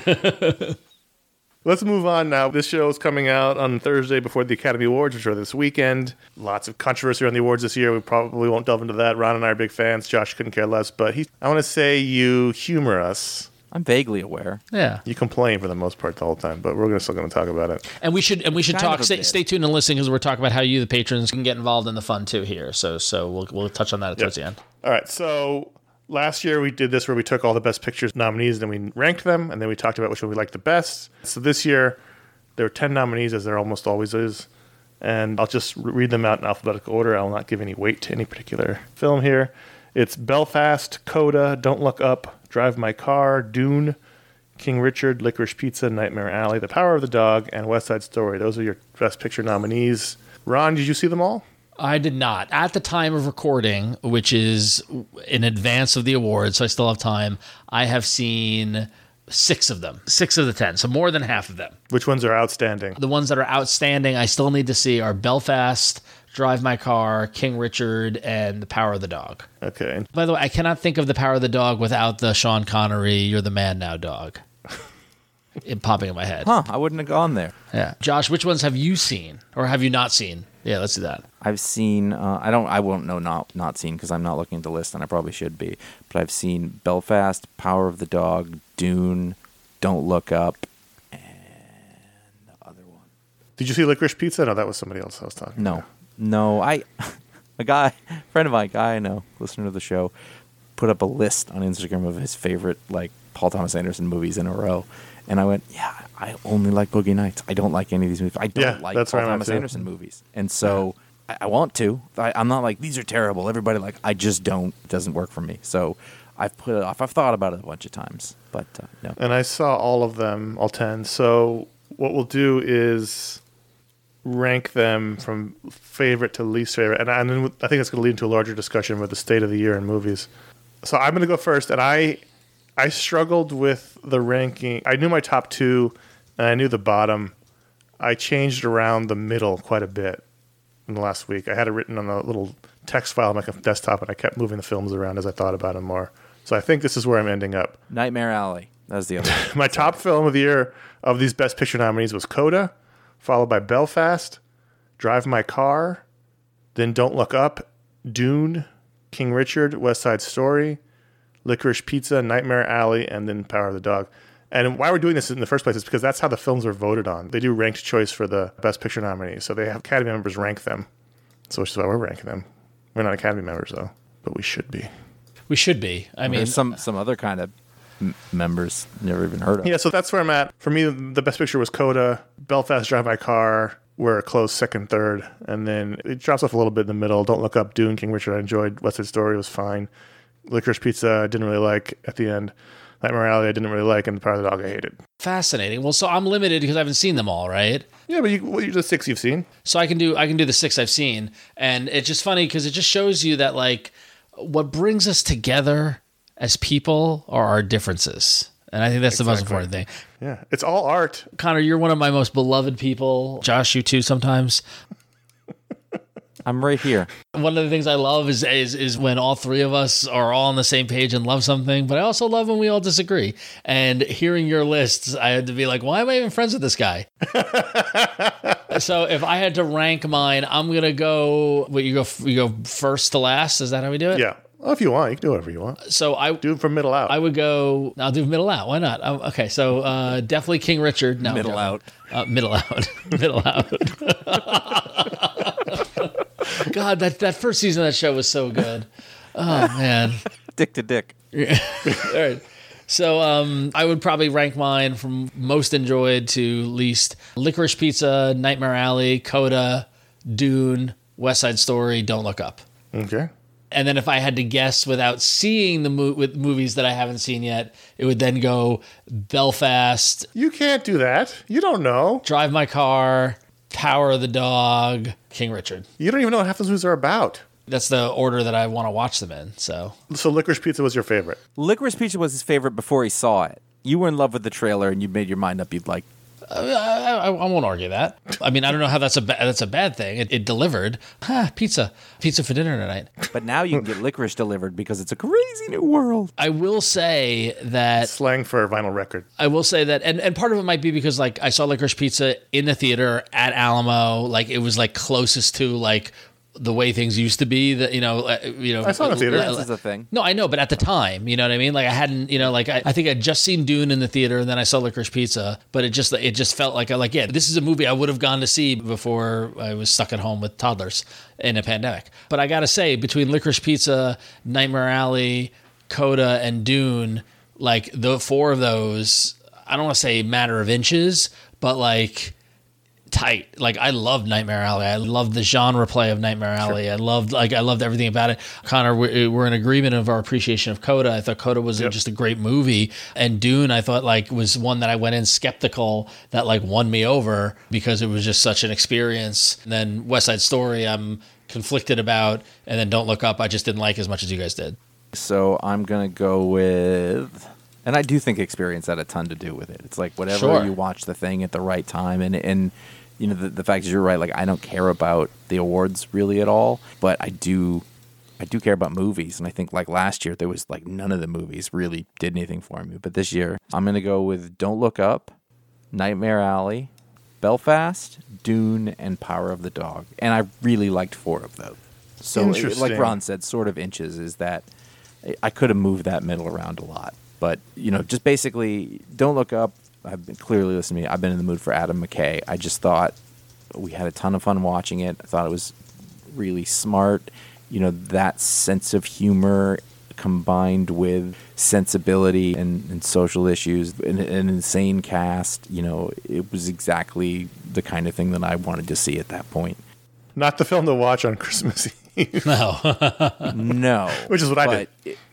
Let's move on now. This show is coming out on Thursday before the Academy Awards, which are this weekend. Lots of controversy around the awards this year. We probably won't delve into that. Ron and I are big fans. Josh couldn't care less. But he, I want to say you humor us. I'm vaguely aware. Yeah. You complain for the most part the whole time, but we're gonna, still going to talk about it. And we should and we should Kind talk. of a Stay, bit. stay tuned and listen because we're talking about how you, the patrons, can get involved in the fun too here. So so we'll we'll touch on that towards the end. All right, so last year we did this where we took all the Best Pictures nominees and then we ranked them, and then we talked about which one we liked the best. So this year there were ten nominees, as there almost always is, and I'll just read them out in alphabetical order. I will not give any weight to any particular film here. It's Belfast, Coda, Don't Look Up, Drive My Car, Dune, King Richard, Licorice Pizza, Nightmare Alley, The Power of the Dog, and West Side Story. Those are your Best Picture nominees. Ron, did you see them all? I did not. At the time of recording, which is in advance of the awards, so I still have time, I have seen six of them. Six of the ten, so more than half of them. Which ones are outstanding? The ones that are outstanding I still need to see are Belfast, Drive My Car, King Richard, and The Power of the Dog. Okay. By the way, I cannot think of The Power of the Dog without the Sean Connery, You're the Man Now dog. It popping in my head. Huh, I wouldn't have gone there. Yeah. Josh, which ones have you seen or have you not seen? Yeah, let's do that. I've seen, uh, I don't, I won't know not, not seen because I'm not looking at the list and I probably should be, but I've seen Belfast, Power of the Dog, Dune, Don't Look Up, and the other one. Did you see Licorice Pizza? No, that was somebody else I was talking No, to. no, I, a guy, friend of mine, guy I know, listener to the show, put up a list on Instagram of his favorite, like, Paul Thomas Anderson movies in a row. And I went, yeah, I only like Boogie Nights. I don't like any of these movies. I don't Yeah, like that's Paul where I'm at Thomas too. Anderson movies. And so I, I want to. I, I'm not like, these are terrible. Everybody like, I just don't. It doesn't work for me. So I've put it off. I've thought about it a bunch of times. But uh, no. And I saw all of them, all ten. So what we'll do is rank them from favorite to least favorite, and I, and I think it's going to lead into a larger discussion with the state of the year in movies. So I'm going to go first, and I I struggled with the ranking. I knew my top two, and I knew the bottom. I changed around the middle quite a bit in the last week. I had it written on a little text file on my desktop, and I kept moving the films around as I thought about them more. So I think this is where I'm ending up. Nightmare Alley. That was the other one. My top film of the year of these Best Picture nominees was Coda, followed by Belfast, Drive My Car, then Don't Look Up, Dune, King Richard, West Side Story, Licorice Pizza, Nightmare Alley, and then Power of the Dog. And why we're doing this in the first place is because that's how the films are voted on. They do ranked choice for the Best Picture nominees, so they have Academy members rank them. So which is why we're ranking them. We're not Academy members, though, but we should be. We should be. I mean, There's some some other kind of m- members never even heard of. Yeah, so that's where I'm at. For me, the Best Picture was Coda, Belfast, Drive My Car were a close second, third, and then it drops off a little bit in the middle. Don't Look Up, Dune, King Richard, I enjoyed. West Side Story was fine. Licorice Pizza, I didn't really like at the end. Nightmare Alley, I didn't really like, and The Power of the Dog, I hated. fascinating. Well, so I'm limited because I haven't seen them all, right? Yeah, but you, what are the six you've seen? So I can do I can do the six I've seen, and it's just funny because it just shows you that like what brings us together as people are our differences, and I think that's the most important thing. Yeah, it's all art. Connor, you're one of my most beloved people. Josh, you too sometimes. I'm right here. One of the things I love is, is is when all three of us are all on the same page and love something, but I also love when we all disagree. And hearing your lists, I had to be like, why am I even friends with this guy? So if I had to rank mine, I'm gonna go. What you go? You go first to last. Is that how we do it? Yeah. Well, if you want, you can do whatever you want. So I Do it from middle out. I would go. I'll do middle out. Why not? Um, okay, so uh, definitely King Richard. No, Middle no. out. Uh, middle out. Middle out. God, that, that first season of that show was so good. Oh man. Dick to dick. All right. So um, I would probably rank mine from most enjoyed to least. Licorice Pizza, Nightmare Alley, Coda, Dune, West Side Story, Don't Look Up. Okay. And then if I had to guess without seeing the mo- with movies that I haven't seen yet, it would then go Belfast, You can't do that. You don't know. Drive My Car, Power of the Dog, King Richard. You don't even know what half those movies are about. That's the order that I want to watch them in. So So Licorice Pizza was your favorite. Licorice Pizza was his favorite before he saw it. You were in love with the trailer and you made your mind up you'd like. I, I, I won't argue that. I mean, I don't know how that's a ba- that's a bad thing. It, it delivered. Ha, pizza, pizza for dinner tonight. But now you can get licorice delivered because it's a crazy new world. I will say that Slang for a vinyl record. I will say that, and, and part of it might be because like I saw Licorice Pizza in the theater at Alamo, like it was like closest to like the way things used to be. That you know, uh, you know, I saw it in the theater. uh, This is a thing. No, I know, but at the time, you know what I mean? Like I hadn't, you know, like I, I think I'd just seen Dune in the theater and then I saw Licorice Pizza, but it just it just felt like, like, yeah, this is a movie I would have gone to see before I was stuck at home with toddlers in a pandemic. But I got to say, between Licorice Pizza, Nightmare Alley, Coda, and Dune, like the four of those, I don't want to say matter of inches, but like tight. Like I loved Nightmare Alley. I loved the genre play of Nightmare Alley. Sure. I loved like I loved everything about it. Connor, we're, we're in agreement of our appreciation of Coda. I thought Coda was yep. just a great movie, and Dune I thought like was one that I went in skeptical that like won me over because it was just such an experience. And then West Side Story I'm conflicted about, and then Don't Look Up I just didn't like as much as you guys did. So I'm gonna go with. And I do think experience had a ton to do with it. It's like whatever Sure. you watch the thing at the right time, and and you know the, the fact is you're right. Like I don't care about the awards really at all, but I do, I do care about movies. And I think like last year there was like none of the movies really did anything for me. But this year I'm gonna go with Don't Look Up, Nightmare Alley, Belfast, Dune, and Power of the Dog. And I really liked four of those. So Interesting. like Ron said, sort of inches is that I could have moved that middle around a lot. But, you know, just basically, Don't Look Up. I've been clearly listening to me. I've been in the mood for Adam McKay. I just thought we had a ton of fun watching it. I thought it was really smart. You know, that sense of humor combined with sensibility and, and social issues, and an insane cast. You know, it was exactly the kind of thing that I wanted to see at that point. Not the film to watch on Christmas Eve. No. No. Which is what I but did. It,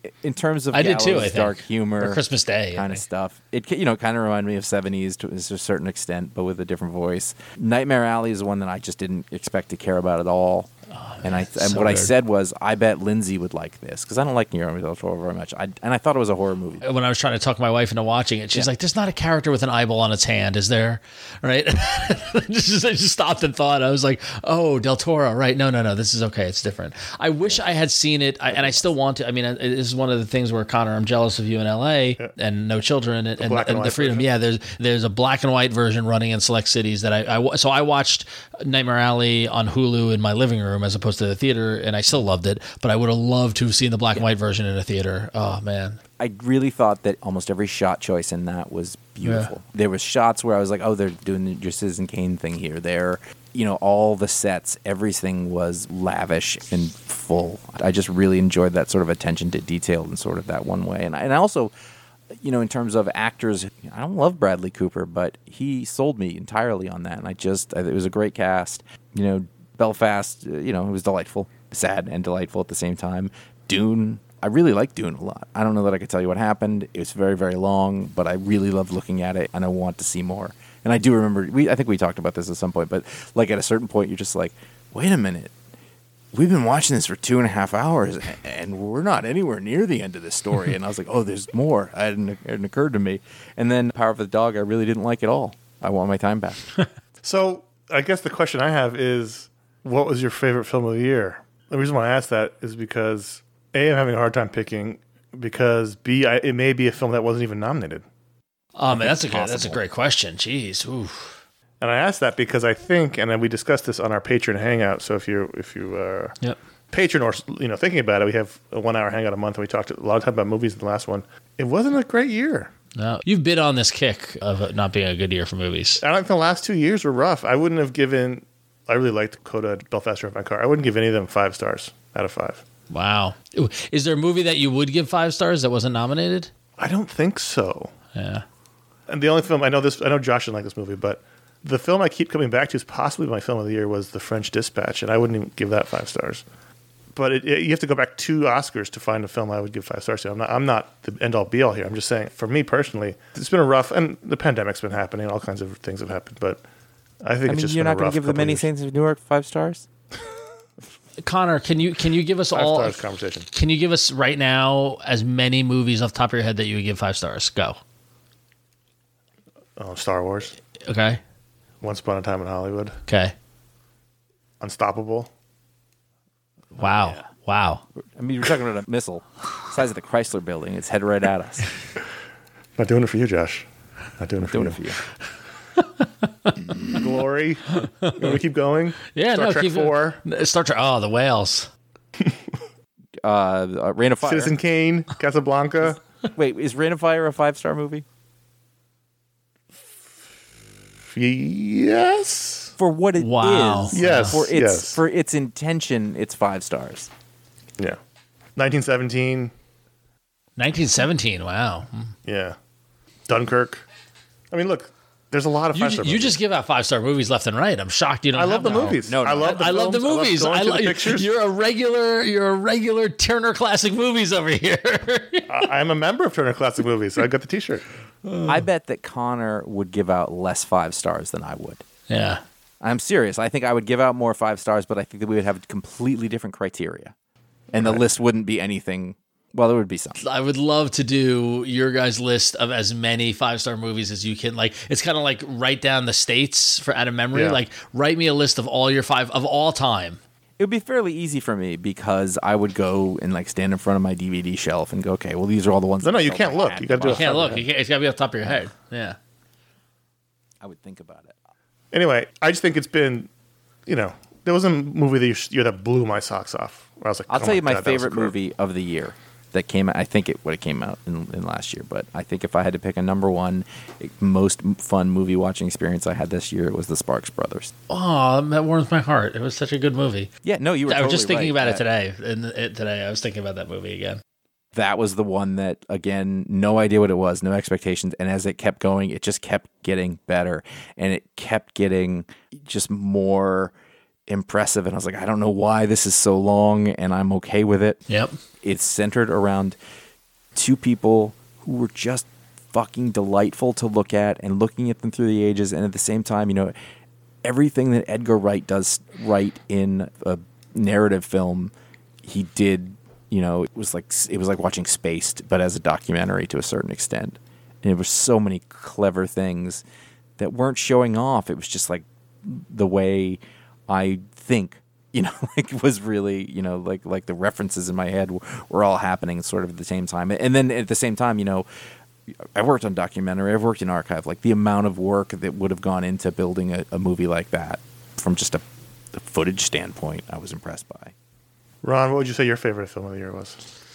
in terms of I did too, gallows, I think. dark humor, Or Christmas Day, I kind of think. stuff. It you know kind of reminded me of seventies to, to a certain extent, but with a different voice. Nightmare Alley is one that I just didn't expect to care about at all. Oh, and I and so what I good. said was, I bet Lindsay would like this because I don't like Guillermo del Toro very much. I, and I thought it was a horror movie. When I was trying to talk my wife into watching it, she's Yeah. like, "There's not a character with an eyeball on its hand, is there?" Right? just, I just stopped and thought. I was like, "Oh, Del Toro, right? No, no, no. This is okay. It's different." I wish I had seen it, I, and I still want to. I mean, it is one of the things where Connor, I'm jealous of you in L A Yeah. and no children and, and, black and and the white freedom. version. Yeah, there's there's a black and white version running in select cities that I, I wa- so I watched Nightmare Alley on Hulu in my living room as opposed to the theater, and I still loved it. But I would have loved to have seen the black and white version in a theater. Oh man. I really thought that almost every shot choice in that was beautiful. There was shots where I was like, oh, they're doing your Citizen Kane thing here. They're, you know, all the sets, everything was lavish and full. I just really enjoyed that sort of attention to detail in sort of that one way. And I, and I also, you know, in terms of actors, I don't love Bradley Cooper, but he sold me entirely on that. And I just, it was a great cast. You know, Belfast, uh, you know, it was delightful, sad and delightful at the same time. Dune, I really like Dune a lot. I don't know that I could tell you what happened. It was very, very long, but I really loved looking at it, and I want to see more. And I do remember, we I think we talked about this at some point, but like at a certain point, you're just like, wait a minute. We've been watching this for two and a half hours, and we're not anywhere near the end of this story. And I was like, oh, there's more. It hadn't, it hadn't occurred to me. And then Power of the Dog, I really didn't like at all. I want my time back. So I guess the question I have is, what was your favorite film of the year? The reason why I asked that is because A, I'm having a hard time picking, because B, I, it may be a film that wasn't even nominated. Oh man, that's a good, that's a possible. great question. Jeez. Oof. And I asked that because I think, and then we discussed this on our Patreon hangout. So if you if you uh, Yep. patron or you know thinking about it, we have a one hour hangout a month, and we talked a lot of time about movies in the last one. It wasn't a great year. No, you've been on this kick of it not being a good year for movies. I think the last two years were rough. I wouldn't have given. I really liked Coda, Belfast, Drive My Car. I wouldn't give any of them five stars out of five. Wow. Is there a movie that you would give five stars that wasn't nominated? I don't think so. Yeah. And the only film I know this, I know Josh didn't like this movie, but the film I keep coming back to is possibly my film of the year was The French Dispatch, and I wouldn't even give that five stars. But it, it, you have to go back two Oscars to find a film I would give five stars to. I'm not, I'm not the end all be all here. I'm just saying, for me personally, it's been a rough, and the pandemic's been happening, all kinds of things have happened, but I think I it's mean, just you're been a not going rough to give The couple Many years. Saints of Newark five stars? Connor, can you can you give us Five all stars conversation. can you give us right now as many movies off the top of your head that you would give five stars? Go. Oh, Star Wars, Okay. Once Upon a Time in Hollywood, Okay. Unstoppable. Wow. Wow. I mean, you're talking about a missile the size of the Chrysler building. It's head right at us. Not doing it for you, Josh. Not doing it for Doing you. it for you. Glory. You want me to keep going? Yeah, Star no, Trek keep four. It. Star Trek. Oh, the whales. Uh, uh, Rain of Fire. Citizen Kane, Casablanca. Wait, is Rain of Fire a five-star movie? Yes. For what it is. Wow. Yes, For its yes. for its intention, it's five stars. Yeah. nineteen seventeen. nineteen seventeen. Wow. Yeah. Dunkirk. I mean, look, there's a lot of You, five-star you movies. just give out five star movies left and right. I'm shocked you don't. I have love the that. movies. No, no, I love the I love the films. movies. I I love going love to the pictures. You're a regular. You're a regular Turner Classic Movies over here. I- I'm a member of Turner Classic Movies, so I got the T-shirt. I bet that Connor would give out less five stars than I would. Yeah. I'm serious. I think I would give out more five stars, but I think that we would have completely different criteria. And the list wouldn't be anything. Well, there would be some. I would love to do your guys' list of as many five star movies as you can. Like, it's kind of like write down the states for out of memory. Yeah. Like, write me a list of all your five of all time. It would be fairly easy for me because I would go and like stand in front of my D V D shelf and go, okay, well, these are all the ones. No, no, that you I can't felt like look. I had You to gotta do buy. You can't Top of look. the You can't, it's got to be off the top of your head. Yeah. I would think about it. Anyway, I just think it's been, you know, there was a movie that year that blew my socks off. Where I was like, I'll oh tell you my God, that was favorite superb. movie of the year that came out. I think it would have came out in, in last year, but I think if I had to pick a number one most fun movie watching experience I had this year, it was the Sparks Brothers. Oh, that warms my heart. It was such a good movie. Yeah, no, you were I was totally just thinking right. about it That- today. And it, today, I was thinking about that movie again. That was the one that, again, no idea what it was, no expectations. And as it kept going, it just kept getting better. And it kept getting just more impressive. And I was like, I don't know why this is so long, and I'm okay with it. Yep. It's centered around two people who were just fucking delightful to look at, and looking at them through the ages, and at the same time, you know, everything that Edgar Wright does right in a narrative film, he did, you know, it was like it was like watching Spaced, but as a documentary to a certain extent. And it was so many clever things that weren't showing off. It was just like the way I think, you know, like was really, you know, like like the references in my head were, were all happening sort of at the same time. And then at the same time, you know, I worked on documentary, I've worked in archive, like the amount of work that would have gone into building a, a movie like that from just a, a footage standpoint, I was impressed by. Ron, what would you say your favorite film of the year was?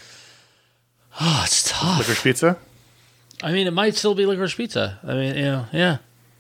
Oh, it's tough. Licorice Pizza? I mean, it might still be Licorice Pizza. I mean, you know, yeah.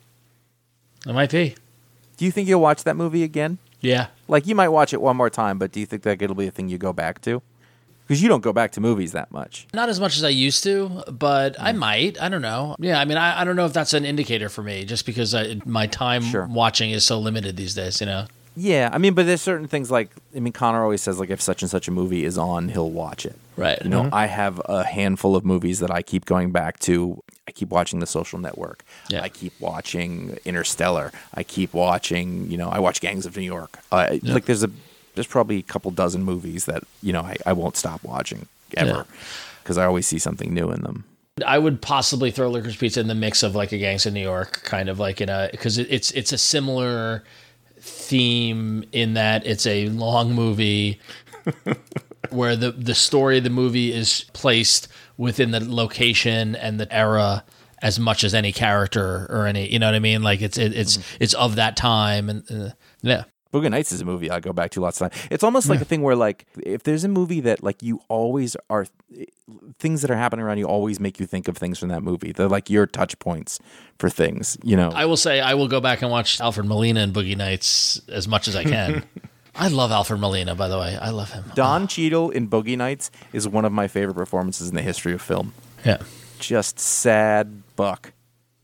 It might be. Do you think you'll watch that movie again? Yeah. Like, you might watch it one more time, but do you think that it'll be a thing you go back to? Because you don't go back to movies that much. Not as much as I used to, but I might. I don't know. Yeah, I mean, I, I don't know if that's an indicator for me, just because I, my time Sure. watching is so limited these days, you know? Yeah, I mean, but there's certain things like, I mean, Connor always says, like, if such and such a movie is on, he'll watch it. Right. You know, I have a handful of movies that I keep going back to. I keep watching The Social Network. Yeah. I keep watching Interstellar. I keep watching, you know, I watch Gangs of New York. Uh, Yeah. Like, there's a there's probably a couple dozen movies that, you know, I, I won't stop watching ever because I always see something new in them. I would possibly throw Licorice Pizza in the mix of like a Gangs of New York, kind of like in a, because it, it's it's a similar theme in that it's a long movie where the the story of the movie is placed within the location and the era as much as any character or any, you know what I mean? Like it's it, it's Mm-hmm. it's of that time, and uh, yeah. Boogie Nights is a movie I go back to lots of times. It's almost like a thing where, like, if there's a movie that, like, you always are, things that are happening around you always make you think of things from that movie. They're like your touch points for things, you know. I will say I will go back and watch Alfred Molina and Boogie Nights as much as I can. I love Alfred Molina, by the way. I love him. Don Cheadle in Boogie Nights is one of my favorite performances in the history of film. Yeah. Just sad buck.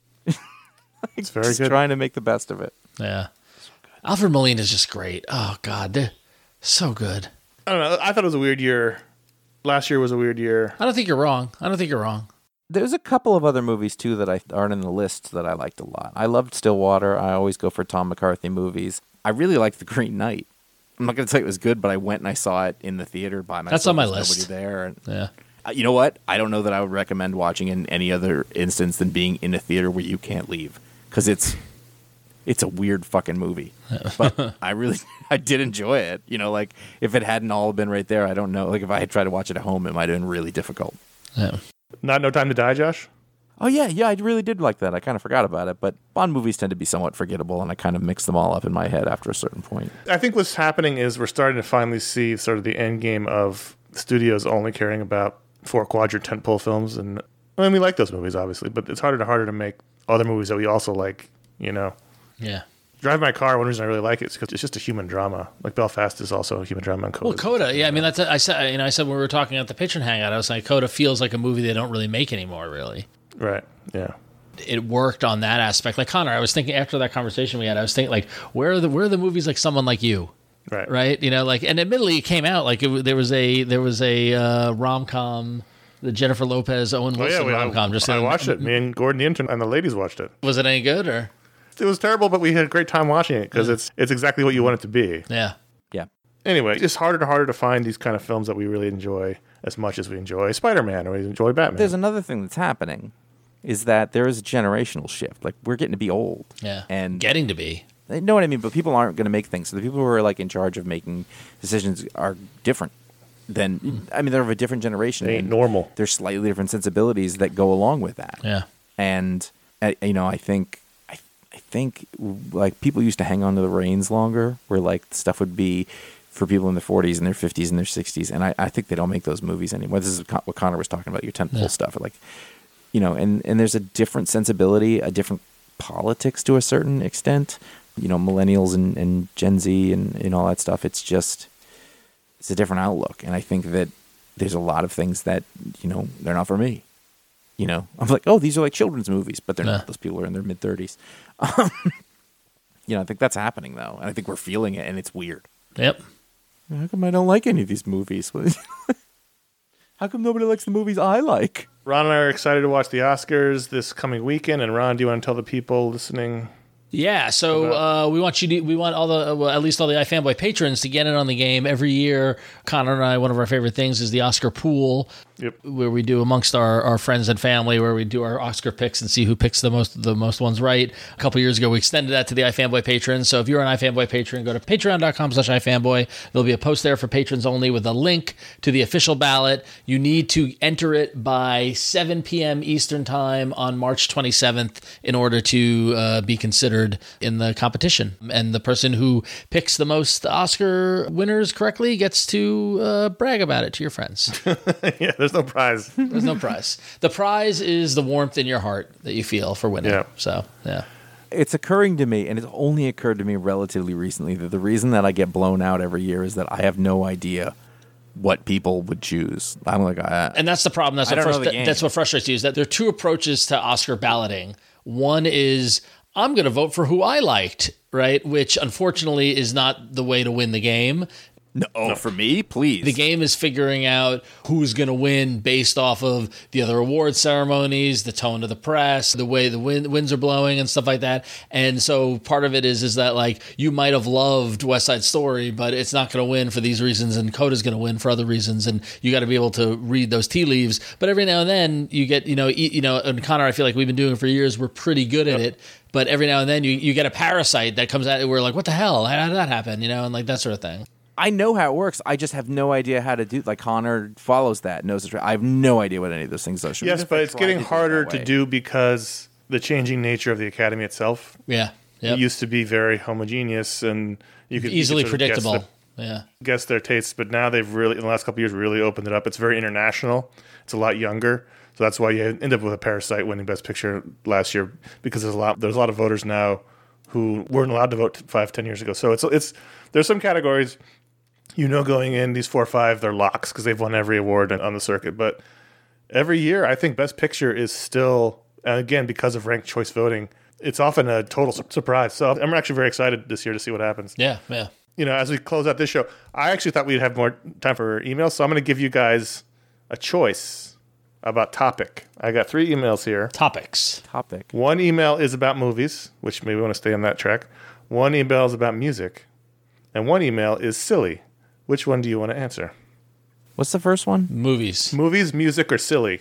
It's very Just good. trying to make the best of it. Yeah. Alfred Molina is just great. Oh, God. They're so good. I don't know. I thought it was a weird year. Last year was a weird year. I don't think you're wrong. I don't think you're wrong. There's a couple of other movies, too, that I aren't in the list that I liked a lot. I loved Stillwater. I always go for Tom McCarthy movies. I really liked The Green Knight. I'm not going to say it was good, but I went and I saw it in the theater by myself. That's on my There's list. Nobody there. And, Yeah. uh, you know what? I don't know that I would recommend watching in any other instance than being in a theater where you can't leave, because it's it's a weird fucking movie. But I really I did enjoy it. You know, like if it hadn't all been right there, I don't know. Like if I had tried to watch it at home, it might have been really difficult. Yeah. Not No Time to Die, Josh? Oh yeah, yeah, I really did like that. I kind of forgot about it, but Bond movies tend to be somewhat forgettable, and I kind of mix them all up in my head after a certain point. I think what's happening is we're starting to finally see sort of the end game of studios only caring about four quadrant tentpole films. And I mean, we like those movies, obviously, but it's harder and harder to make other movies that we also like, you know. Yeah. Drive My Car, one reason I really like it is because it's just a human drama. Like Belfast is also a human drama. And Well, Coda, yeah, I mean, that's I said. You know, I said when we were talking at the Patron Hangout, I was like, Coda feels like a movie they don't really make anymore. Really, Right, yeah. it worked on that aspect. Like Connor, I was thinking after that conversation we had, I was thinking like, where are the where are the movies like Someone Like You, Right. right? You know, like, and admittedly, it came out like it, there was a there was a uh, rom com, the Jennifer Lopez Owen Oh, yeah, Wilson we, rom com. I, Just I um, watched it. Me and Gordon the intern and the ladies watched it. Was it any good or? It was terrible, but we had a great time watching it because it's it's exactly what you want it to be. Yeah. Yeah. Anyway, it's harder and harder to find these kind of films that we really enjoy as much as we enjoy Spider-Man or we enjoy Batman. There's another thing that's happening, is that there is a generational shift. Like, we're getting to be old. Yeah. And Getting to be. you know what I mean? But people aren't going to make things. So the people who are like in charge of making decisions are different than, I mean, they're of a different generation. They ain't and normal. There's slightly different sensibilities that go along with that. Yeah. And, uh, you know, I think, I, I think like people used to hang on to the reins longer, where like stuff would be for people in their forties and their fifties and their sixties. And I, I think they don't make those movies anymore. This is what Connor was talking about, your tentpole Yeah. stuff. Like, you know, and, and there's a different sensibility, a different politics to a certain extent. You know, millennials and, and Gen Z and, and all that stuff. It's just, it's a different outlook. And I think that there's a lot of things that, you know, they're not for me. You know, I'm like, oh, these are like children's movies, but they're Yeah. not. Those people are in their mid thirties. Um, you know, I think that's happening though. And I think we're feeling it, and it's weird. Yep. How come I don't like any of these movies? How come nobody likes the movies I like? Ron and I are excited to watch the Oscars this coming weekend. And Ron, do you want to tell the people listening? Yeah, so uh, we want you to, we want all the, well, at least all the iFanboy patrons to get in on the game every year. Connor and I, one of our favorite things is the Oscar pool, Yep. where we do amongst our, our friends and family, where we do our Oscar picks and see who picks the most the most ones right. A couple years ago, we extended that to the iFanboy patrons. So if you're an iFanboy patron, go to patreon.com slash iFanboy. There'll be a post there for patrons only with a link to the official ballot. You need to enter it by seven p.m. Eastern time on March twenty-seventh in order to uh, be considered in the competition. And the person who picks the most Oscar winners correctly gets to uh, brag about it to your friends. Yeah, there's no prize. There's no prize. The prize is the warmth in your heart that you feel for winning. Yeah. So, yeah. It's occurring to me, and it's only occurred to me relatively recently, that the reason that I get blown out every year is that I have no idea what people would choose. I'm like, I, And that's the problem. That's I what, don't know frust- the game. that's what frustrates you, is that there are two approaches to Oscar balloting. One is, I'm going to vote for who I liked, right? Which unfortunately is not the way to win the game. no, for me, please. The game is figuring out who's going to win based off of the other award ceremonies, the tone of the press, the way the wind, winds are blowing and stuff like that. And so part of it is is that, like, you might have loved West Side Story, but it's not going to win for these reasons, and Coda's going to win for other reasons, and you got to be able to read those tea leaves. But every now and then you get, you know, e- you know, and Connor, I feel like we've been doing it for years. We're pretty good at it. But every now and then you, you get a Parasite that comes out, we're like, what the hell? How did that happen? You know, and like that sort of thing. I know how it works. I just have no idea how to do. Like Connor follows that, knows the. Tra- I have no idea what any of those things are. Should we Yes, just, but like, it's slide getting it that harder to way? do because the changing nature of the Academy itself. Yeah. It Yep. used to be very homogeneous and you could Easily you could sort of guess predictable. the- Yeah. guess their tastes, but now they've really, in the last couple of years, really opened it up. It's very international. It's a lot younger, so that's why you end up with a Parasite winning Best Picture last year, because there's a lot there's a lot of voters now who weren't allowed to vote five, ten years ago. So it's it's there's some categories, you know, going in these four or five, they're locks because they've won every award on the circuit. But every year, I think Best Picture is still, and again, because of ranked choice voting, it's often a total su- surprise. So I'm actually very excited this year to see what happens. Yeah. Yeah. You know, as we close out this show, I actually thought we'd have more time for emails, so I'm going to give you guys a choice about topic. I got three emails here. Topics. Topic. One email is about movies, which maybe we want to stay on that track. One email is about music, and one email is silly. Which one do you want to answer? What's the first one? Movies. Movies, music, or silly?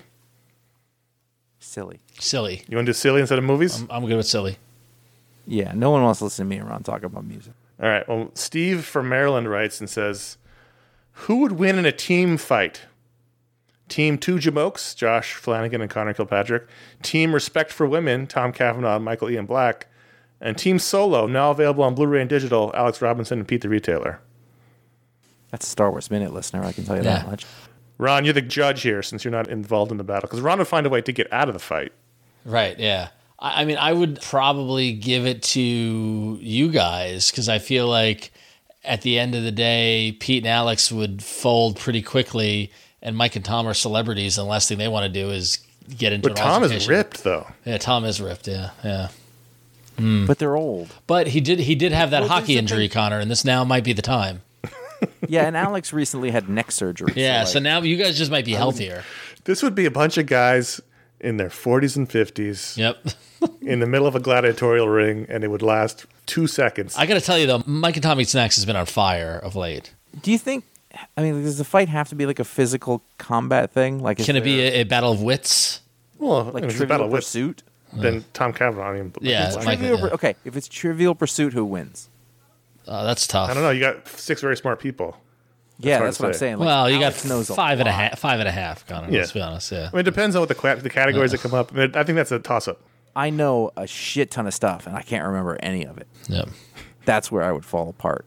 Silly. Silly. You want to do silly instead of movies? I'm good with silly. Yeah, no one wants to listen to me and Ron talk about music. All right. Well, Steve from Maryland writes and says, who would win in a team fight? Team Two Jamokes, Josh Flanagan and Connor Kilpatrick. Team Respect for Women, Tom Cavanaugh and Michael Ian Black. And Team Solo, now available on Blu-ray and digital, Alex Robinson and Pete the Retailer. That's a Star Wars Minute listener, I can tell you Yeah. that much. Ron, you're the judge here since you're not involved in the battle. Because Ron would find a way to get out of the fight. Right. Yeah. I, I mean, I would probably give it to you guys because I feel like at the end of the day, Pete and Alex would fold pretty quickly, and Mike and Tom are celebrities, and the last thing they want to do is get into But an Tom is altercation. ripped, though. Yeah, Tom is ripped. Yeah, yeah. But they're old. But he did he did have that Well, hockey there's the injury, thing- Connor, and this now might be the time. Yeah, and Alex recently had neck surgery. Yeah, so, so like, now you guys just might be healthier. This would be a bunch of guys in their forties and fifties Yep. in the middle of a gladiatorial ring, and it would last two seconds. I got to tell you though, Mike and Tom Eat Snacks has been on fire of late. do you think? I mean, does the fight have to be like a physical combat thing? Like, is Can it be there, a, a battle of wits? well, like it's a Trivial battle with Pursuit? then Tom Cavanaugh. I mean, Yeah, like, Mike- Trivial yeah. Pur- Okay, if it's Trivial Pursuit, who wins? Oh, that's tough. I don't know. You got six very smart people. Yeah, hard that's to what I'm say. saying. Like, Well, you Alex got knows five and a lot. half, five and a half, Connor. Yeah. Let's be honest. Yeah. I mean, it depends on what the, qua- the categories that come up. I, mean, I think that's a toss-up. I know a shit ton of stuff, and I can't remember any of it. Yep. That's where I would fall apart.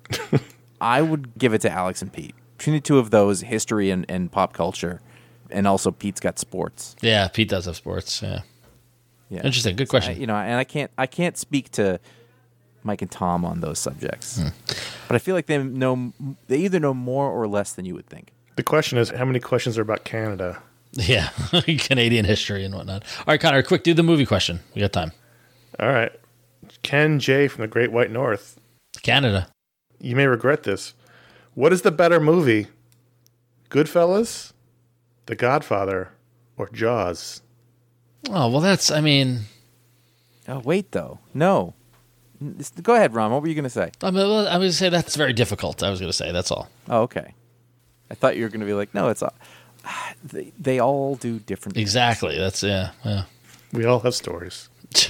I would give it to Alex and Pete. Between the two of those, history and, and pop culture, and also Pete's got sports. Yeah, Pete does have sports. Yeah. Yeah. Interesting. Good I, question. you know, and I can't I can't speak to Mike and Tom on those subjects, Hmm. but I feel like they know they either know more or less than you would think. The question is, how many questions are about Canada? Yeah. Canadian history and whatnot. All right, Connor, quick, do the movie question. We got time. All right. Ken J. from the Great White North. Canada. You may regret this. What is the better movie? Goodfellas, The Godfather or Jaws? Oh, well, that's, I mean, Oh, wait, though. No. N- this- Go ahead, Ron. What were you going to say? I mean, well, I was going to say that's very difficult. I was going to say, that's all. Oh, okay. I thought you were going to be like, no, it's all. They, they all do different things. Exactly. That's, yeah, yeah. We all have stories.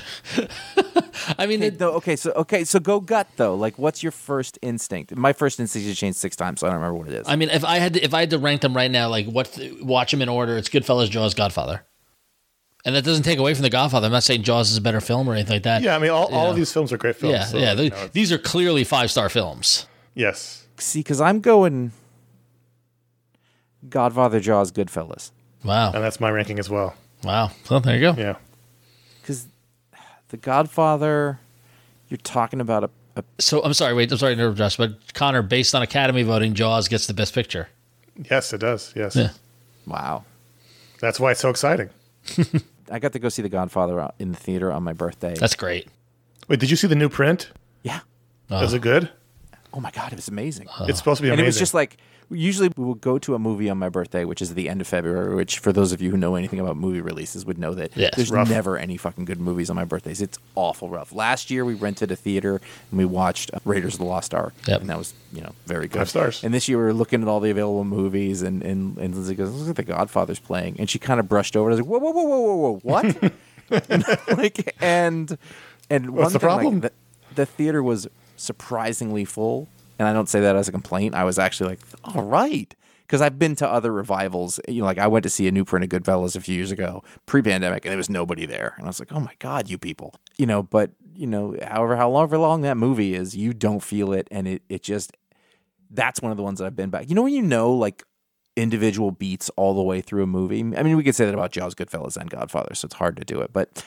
I mean, Okay, it, though, okay, so okay, so go gut though. Like, what's your first instinct? My first instinct has changed six times, so I don't remember what it is. I mean, if I had to, if I had to rank them right now, like what, watch them in order, it's Goodfellas, Jaws, Godfather. And that doesn't take away from The Godfather. I'm not saying Jaws is a better film or anything like that. Yeah, I mean, all, all Yeah. of these films are great films. Yeah, so, yeah. you they- know, it's- these are clearly five-star films. yes. See, because I'm going Godfather, Jaws, Goodfellas. Wow. And that's my ranking as well. Wow. So there you go. Yeah. Because The Godfather, you're talking about a, a So I'm sorry, wait, I'm sorry to interrupt, Josh, but Connor, based on Academy voting, Jaws gets the best picture. Yes, it does. Yes. Yeah. wow. That's why it's so exciting. I got to go see The Godfather in the theater on my birthday. That's great. Wait, did you see the new print? yeah. Is it good? Oh my god, it was amazing. It's supposed to be and amazing. it was just like usually we will go to a movie on my birthday, which is the end of February. Which, for those of you who know anything about movie releases, would know that Yeah, it's there's rough. never any fucking good movies on my birthdays. It's awful rough. Last year we rented a theater and we watched Raiders of the Lost Ark, Yep. and that was you know very good. Five stars. And this year we were looking at all the available movies, and and, and Lindsay goes, "Look at The Godfather's playing," and she kind of brushed over. it. I was like, "Whoa, whoa, whoa, whoa, whoa, whoa, what?" and, like and and What's one the thing, like, problem? the, the theater was surprisingly full. And I don't say that as a complaint. I was actually like, all right. Because I've been to other revivals. You know, like I went to see a new print of Goodfellas a few years ago, pre-pandemic, and there was nobody there. And I was like, oh my God, you people. You know, but, you know, however, however long that movie is, you don't feel it. And it, it just, that's one of the ones that I've been back. You know when you know, like, individual beats all the way through a movie? I mean, we could say that about Jaws, Goodfellas, and Godfather, so it's hard to do it. But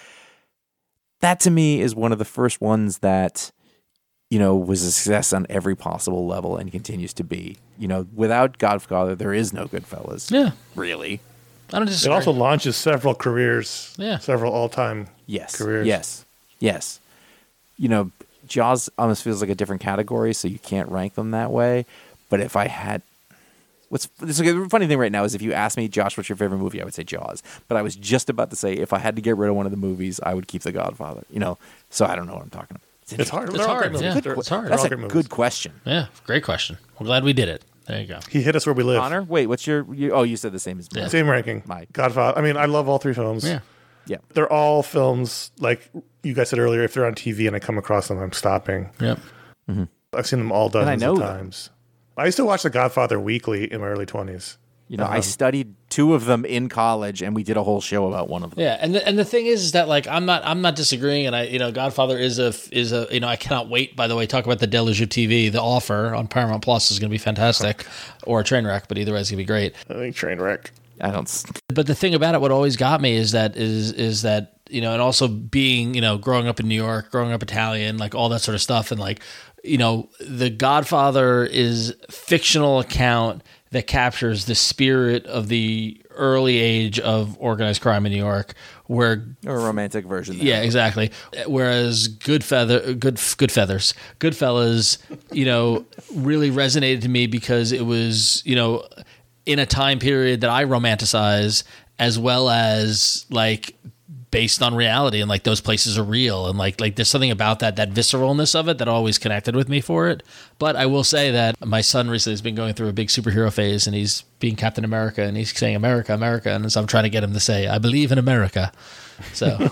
that to me is one of the first ones that, you know, was a success on every possible level and continues to be. You know, without Godfather, there is no Goodfellas. Yeah. Really? I don't it disagree. also launches several careers. Yeah. Several all-time Yes. careers. Yes. Yes. You know, Jaws almost feels like a different category, so you can't rank them that way. But if I had... What's this, the funny thing right now is if you ask me, Josh, what's your favorite movie, I would say Jaws. But I was just about to say if I had to get rid of one of the movies, I would keep The Godfather. You know, so I don't know what I'm talking about. It's hard. It's They're all hard, great yeah. movies. They're- It's hard. they're That's all a great movies. good question. Yeah, great question. We're glad we did it. There you go. He hit us where we live. Connor, wait, what's your, you, oh, you said the same as me. Yeah. Same ranking. My- Godfather. I mean, I love all three films. Yeah. Yeah. They're all films, like you guys said earlier, if they're on T V and I come across them, I'm stopping. Yep. I've seen them all And I dozens know of them. times. I used to watch The Godfather weekly in my early twenties. You know, I Um, studied two of them in college, and we did a whole show about one of them. Yeah, and the, and the thing is, is that like I'm not I'm not disagreeing, and I you know Godfather is a is a you know I cannot wait. By the way, talk about the Deluge of T V. The Offer on Paramount Plus is going to be fantastic, or Trainwreck, but either way, it's going to be great. I think Trainwreck. I don't. s- But the thing about it, what always got me is that is is that you know, and also being you know growing up in New York, growing up Italian, like all that sort of stuff, and like you know, The Godfather is fictional account that captures the spirit of the early age of organized crime in New York, where Or a romantic version. there. yeah, exactly. Whereas Good Feather, Good Good Feathers, Goodfellas, you know, really resonated to me because it was, you know, in a time period that I romanticize, as well as like based on reality, and like those places are real, and like like there's something about that that visceralness of it that always connected with me for it. But I will say that my son recently has been going through a big superhero phase, and he's being Captain America, and he's saying America, America, and so I'm trying to get him to say I believe in America. So,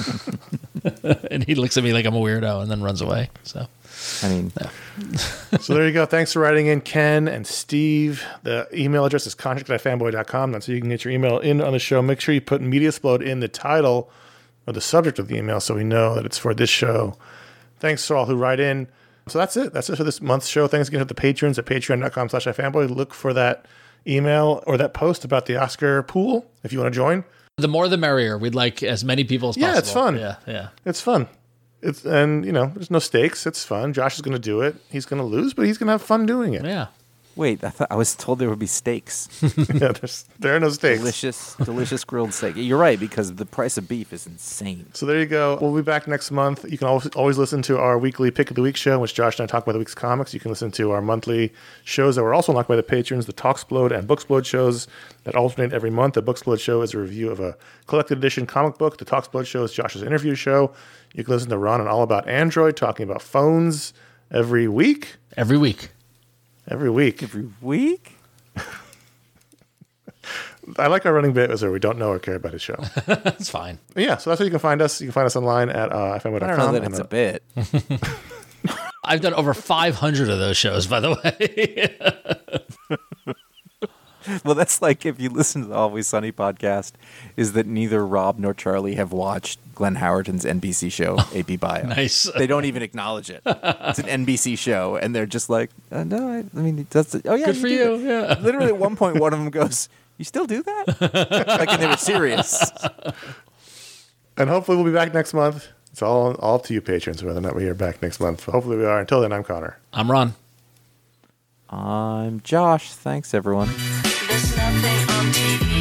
and he looks at me like I'm a weirdo, and then runs away. So, I mean, So there you go. Thanks for writing in, Ken and Steve. The email address is contact at fanboy dot com. That's so you can get your email in on the show. Make sure you put Mediasplode in the title or the subject of the email so we know that it's for this show. Thanks to all who write in. So that's it. That's it for this month's show. Thanks again to the patrons at patreon dot com slash ifanboy. Look for that email or that post about the Oscar pool if you want to join. the more the merrier. We'd like as many people as possible. Yeah, it's fun. Yeah, yeah. It's fun. It's and you know, there's no stakes. It's fun. Josh is going to do it. He's going to lose, but he's going to have fun doing it. Yeah. Wait, I thought I was told there would be steaks. Yeah, there's, there are no steaks. Delicious, delicious grilled steak. You're right, because the price of beef is insane. So there you go. We'll be back next month. You can always, always listen to our weekly Pick of the Week show, in which Josh and I talk about the week's comics. You can listen to our monthly shows that were also unlocked by the patrons, the Talksplode and Booksplode shows that alternate every month. The Booksplode show is a review of a collected edition comic book. The Talksplode show is Josh's interview show. You can listen to Ron and All About Android, talking about phones every week. Every week. Every week. Every week? I like our running bit as we don't know or care about his show. That's fine. Yeah, so that's where you can find us. You can find us online at uh, f m o dot com. I don't know that it's a bit. I've done over five hundred of those shows, by the way. Well, that's like if you listen to the Always Sunny podcast, is that neither Rob nor Charlie have watched Glenn Howerton's N B C show, A P Bio. Nice. They don't even acknowledge it. It's an N B C show, and they're just like, uh, no, I, I mean, that's oh yeah, Good for do you. that." Yeah. Literally, at one point, one of them goes, "You still do that?" Like, and they were serious. And hopefully we'll be back next month. It's all all up to you, patrons, whether or not we are back next month. But hopefully we are. Until then, I'm Connor. I'm Ron. I'm Josh. Thanks, everyone. There's nothing on T V